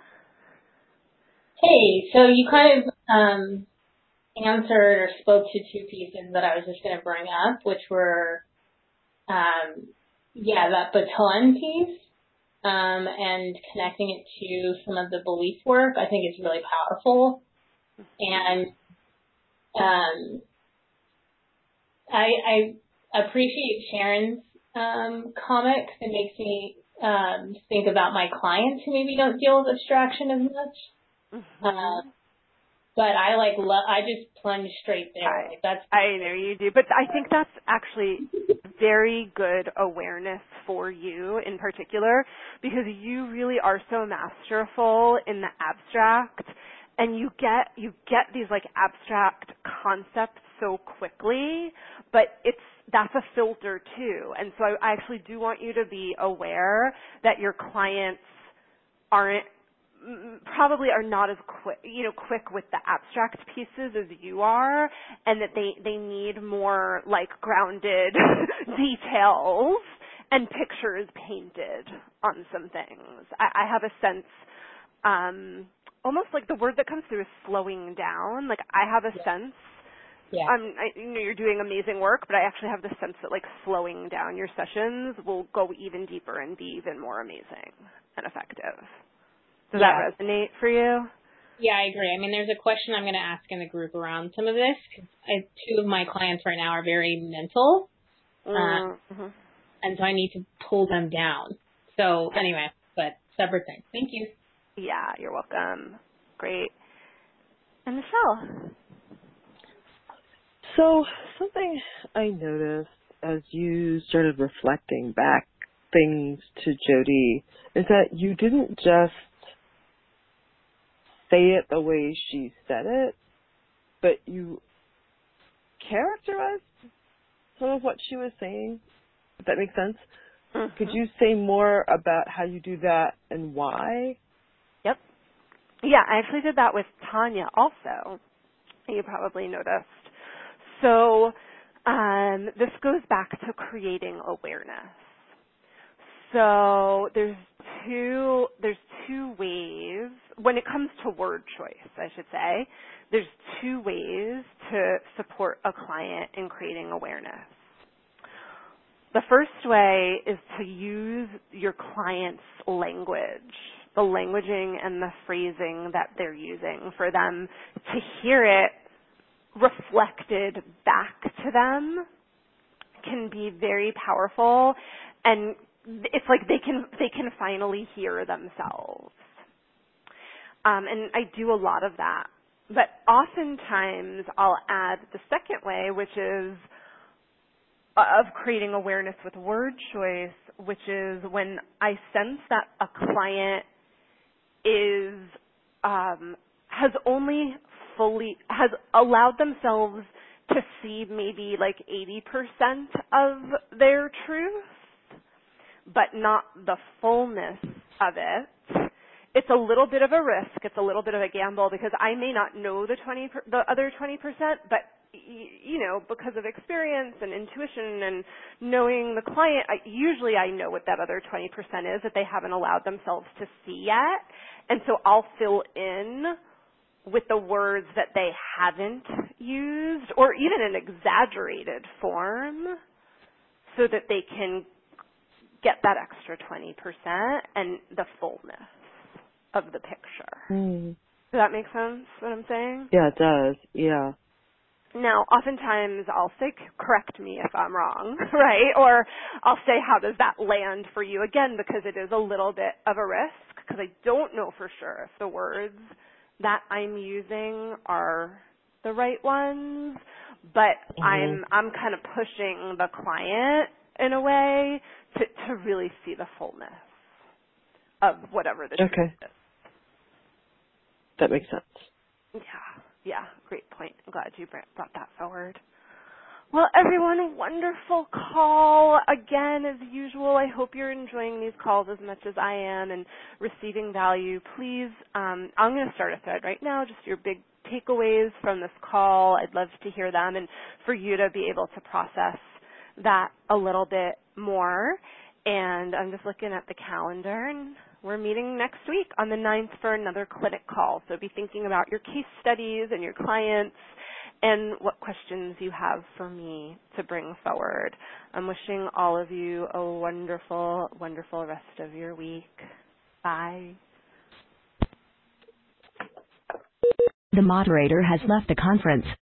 Hey, so you kind of um, answered or spoke to two pieces that I was just going to bring up, which were, um, yeah, that baton piece um, and connecting it to some of the belief work. I think is really powerful. And um, I, I appreciate Sharon's um, comment. It makes me um, think about my clients who maybe don't deal with abstraction as much. Mm-hmm. Uh, but I like, lo- I just plunge straight there. I, Like that's. I know you do, but I think that's actually very good awareness for you in particular, because you really are so masterful in the abstract, and you get you get these like abstract concepts so quickly, but it's that's a filter too. And so I, I actually do want you to be aware that your clients aren't probably are not as quick, you know, quick with the abstract pieces as you are, and that they, they need more like grounded details and pictures painted on some things. I, I have a sense, um, almost like the word that comes through is slowing down. Like I have a Yeah. sense, Yeah. um, I, you know, you're doing amazing work, but I actually have the sense that like slowing down your sessions will go even deeper and be even more amazing and effective. Does Yeah. that resonate for you? Yeah, I agree. I mean, there's a question I'm going to ask in the group around some of this, because two of my clients right now are very mental, Mm-hmm. uh, and so I need to pull them down. So anyway, but separate thing. Thank you. Yeah, you're welcome. Great. And Michelle? So something I noticed as you started reflecting back things to Jody is that you didn't just say it the way she said it, but you characterized some of what she was saying, if that makes sense. Mm-hmm. Could you say more about how you do that and why? Yep. Yeah, I actually did that with Tanya also. You probably noticed. So um, this goes back to creating awareness. So there's two there's two ways when it comes to word choice, I should say. There's two ways to support a client in creating awareness. The first way is to use your client's language, the languaging and the phrasing that they're using, for them to hear it reflected back to them can be very powerful, and it's like they can they can finally hear themselves. Um, and I do a lot of that. But oftentimes I'll add the second way, which is of creating awareness with word choice, which is when I sense that a client is um, has only fully has allowed themselves to see maybe like eighty percent of their truth, but not the fullness of it. It's a little bit of a risk. It's a little bit of a gamble, because I may not know the twenty, per, the other twenty percent, but you know, because of experience and intuition and knowing the client, I, usually I know what that other twenty percent is that they haven't allowed themselves to see yet, and so I'll fill in with the words that they haven't used, or even an exaggerated form, so that they can get that extra twenty percent and the fullness of the picture. Mm. Does that make sense, what I'm saying? Yeah, it does. Yeah. Now, oftentimes I'll say, correct me if I'm wrong, right? Or I'll say, how does that land for you? Again, because it is a little bit of a risk, because I don't know for sure if the words that I'm using are the right ones, but Mm-hmm. I'm I'm kind of pushing the client in a way to, to really see the fullness of whatever the truth Okay. is. That makes sense. Yeah, yeah, great point. I'm glad you brought that forward. Well, everyone, wonderful call. Again, as usual, I hope you're enjoying these calls as much as I am and receiving value. Please, um, I'm going to start a thread right now, just your big takeaways from this call. I'd love to hear them and for you to be able to process that a little bit more. And I'm just looking at the calendar, and we're meeting next week on the ninth for another clinic call. So be thinking about your case studies and your clients and what questions you have for me to bring forward. I'm wishing all of you a wonderful, wonderful rest of your week. Bye. The moderator has left the conference.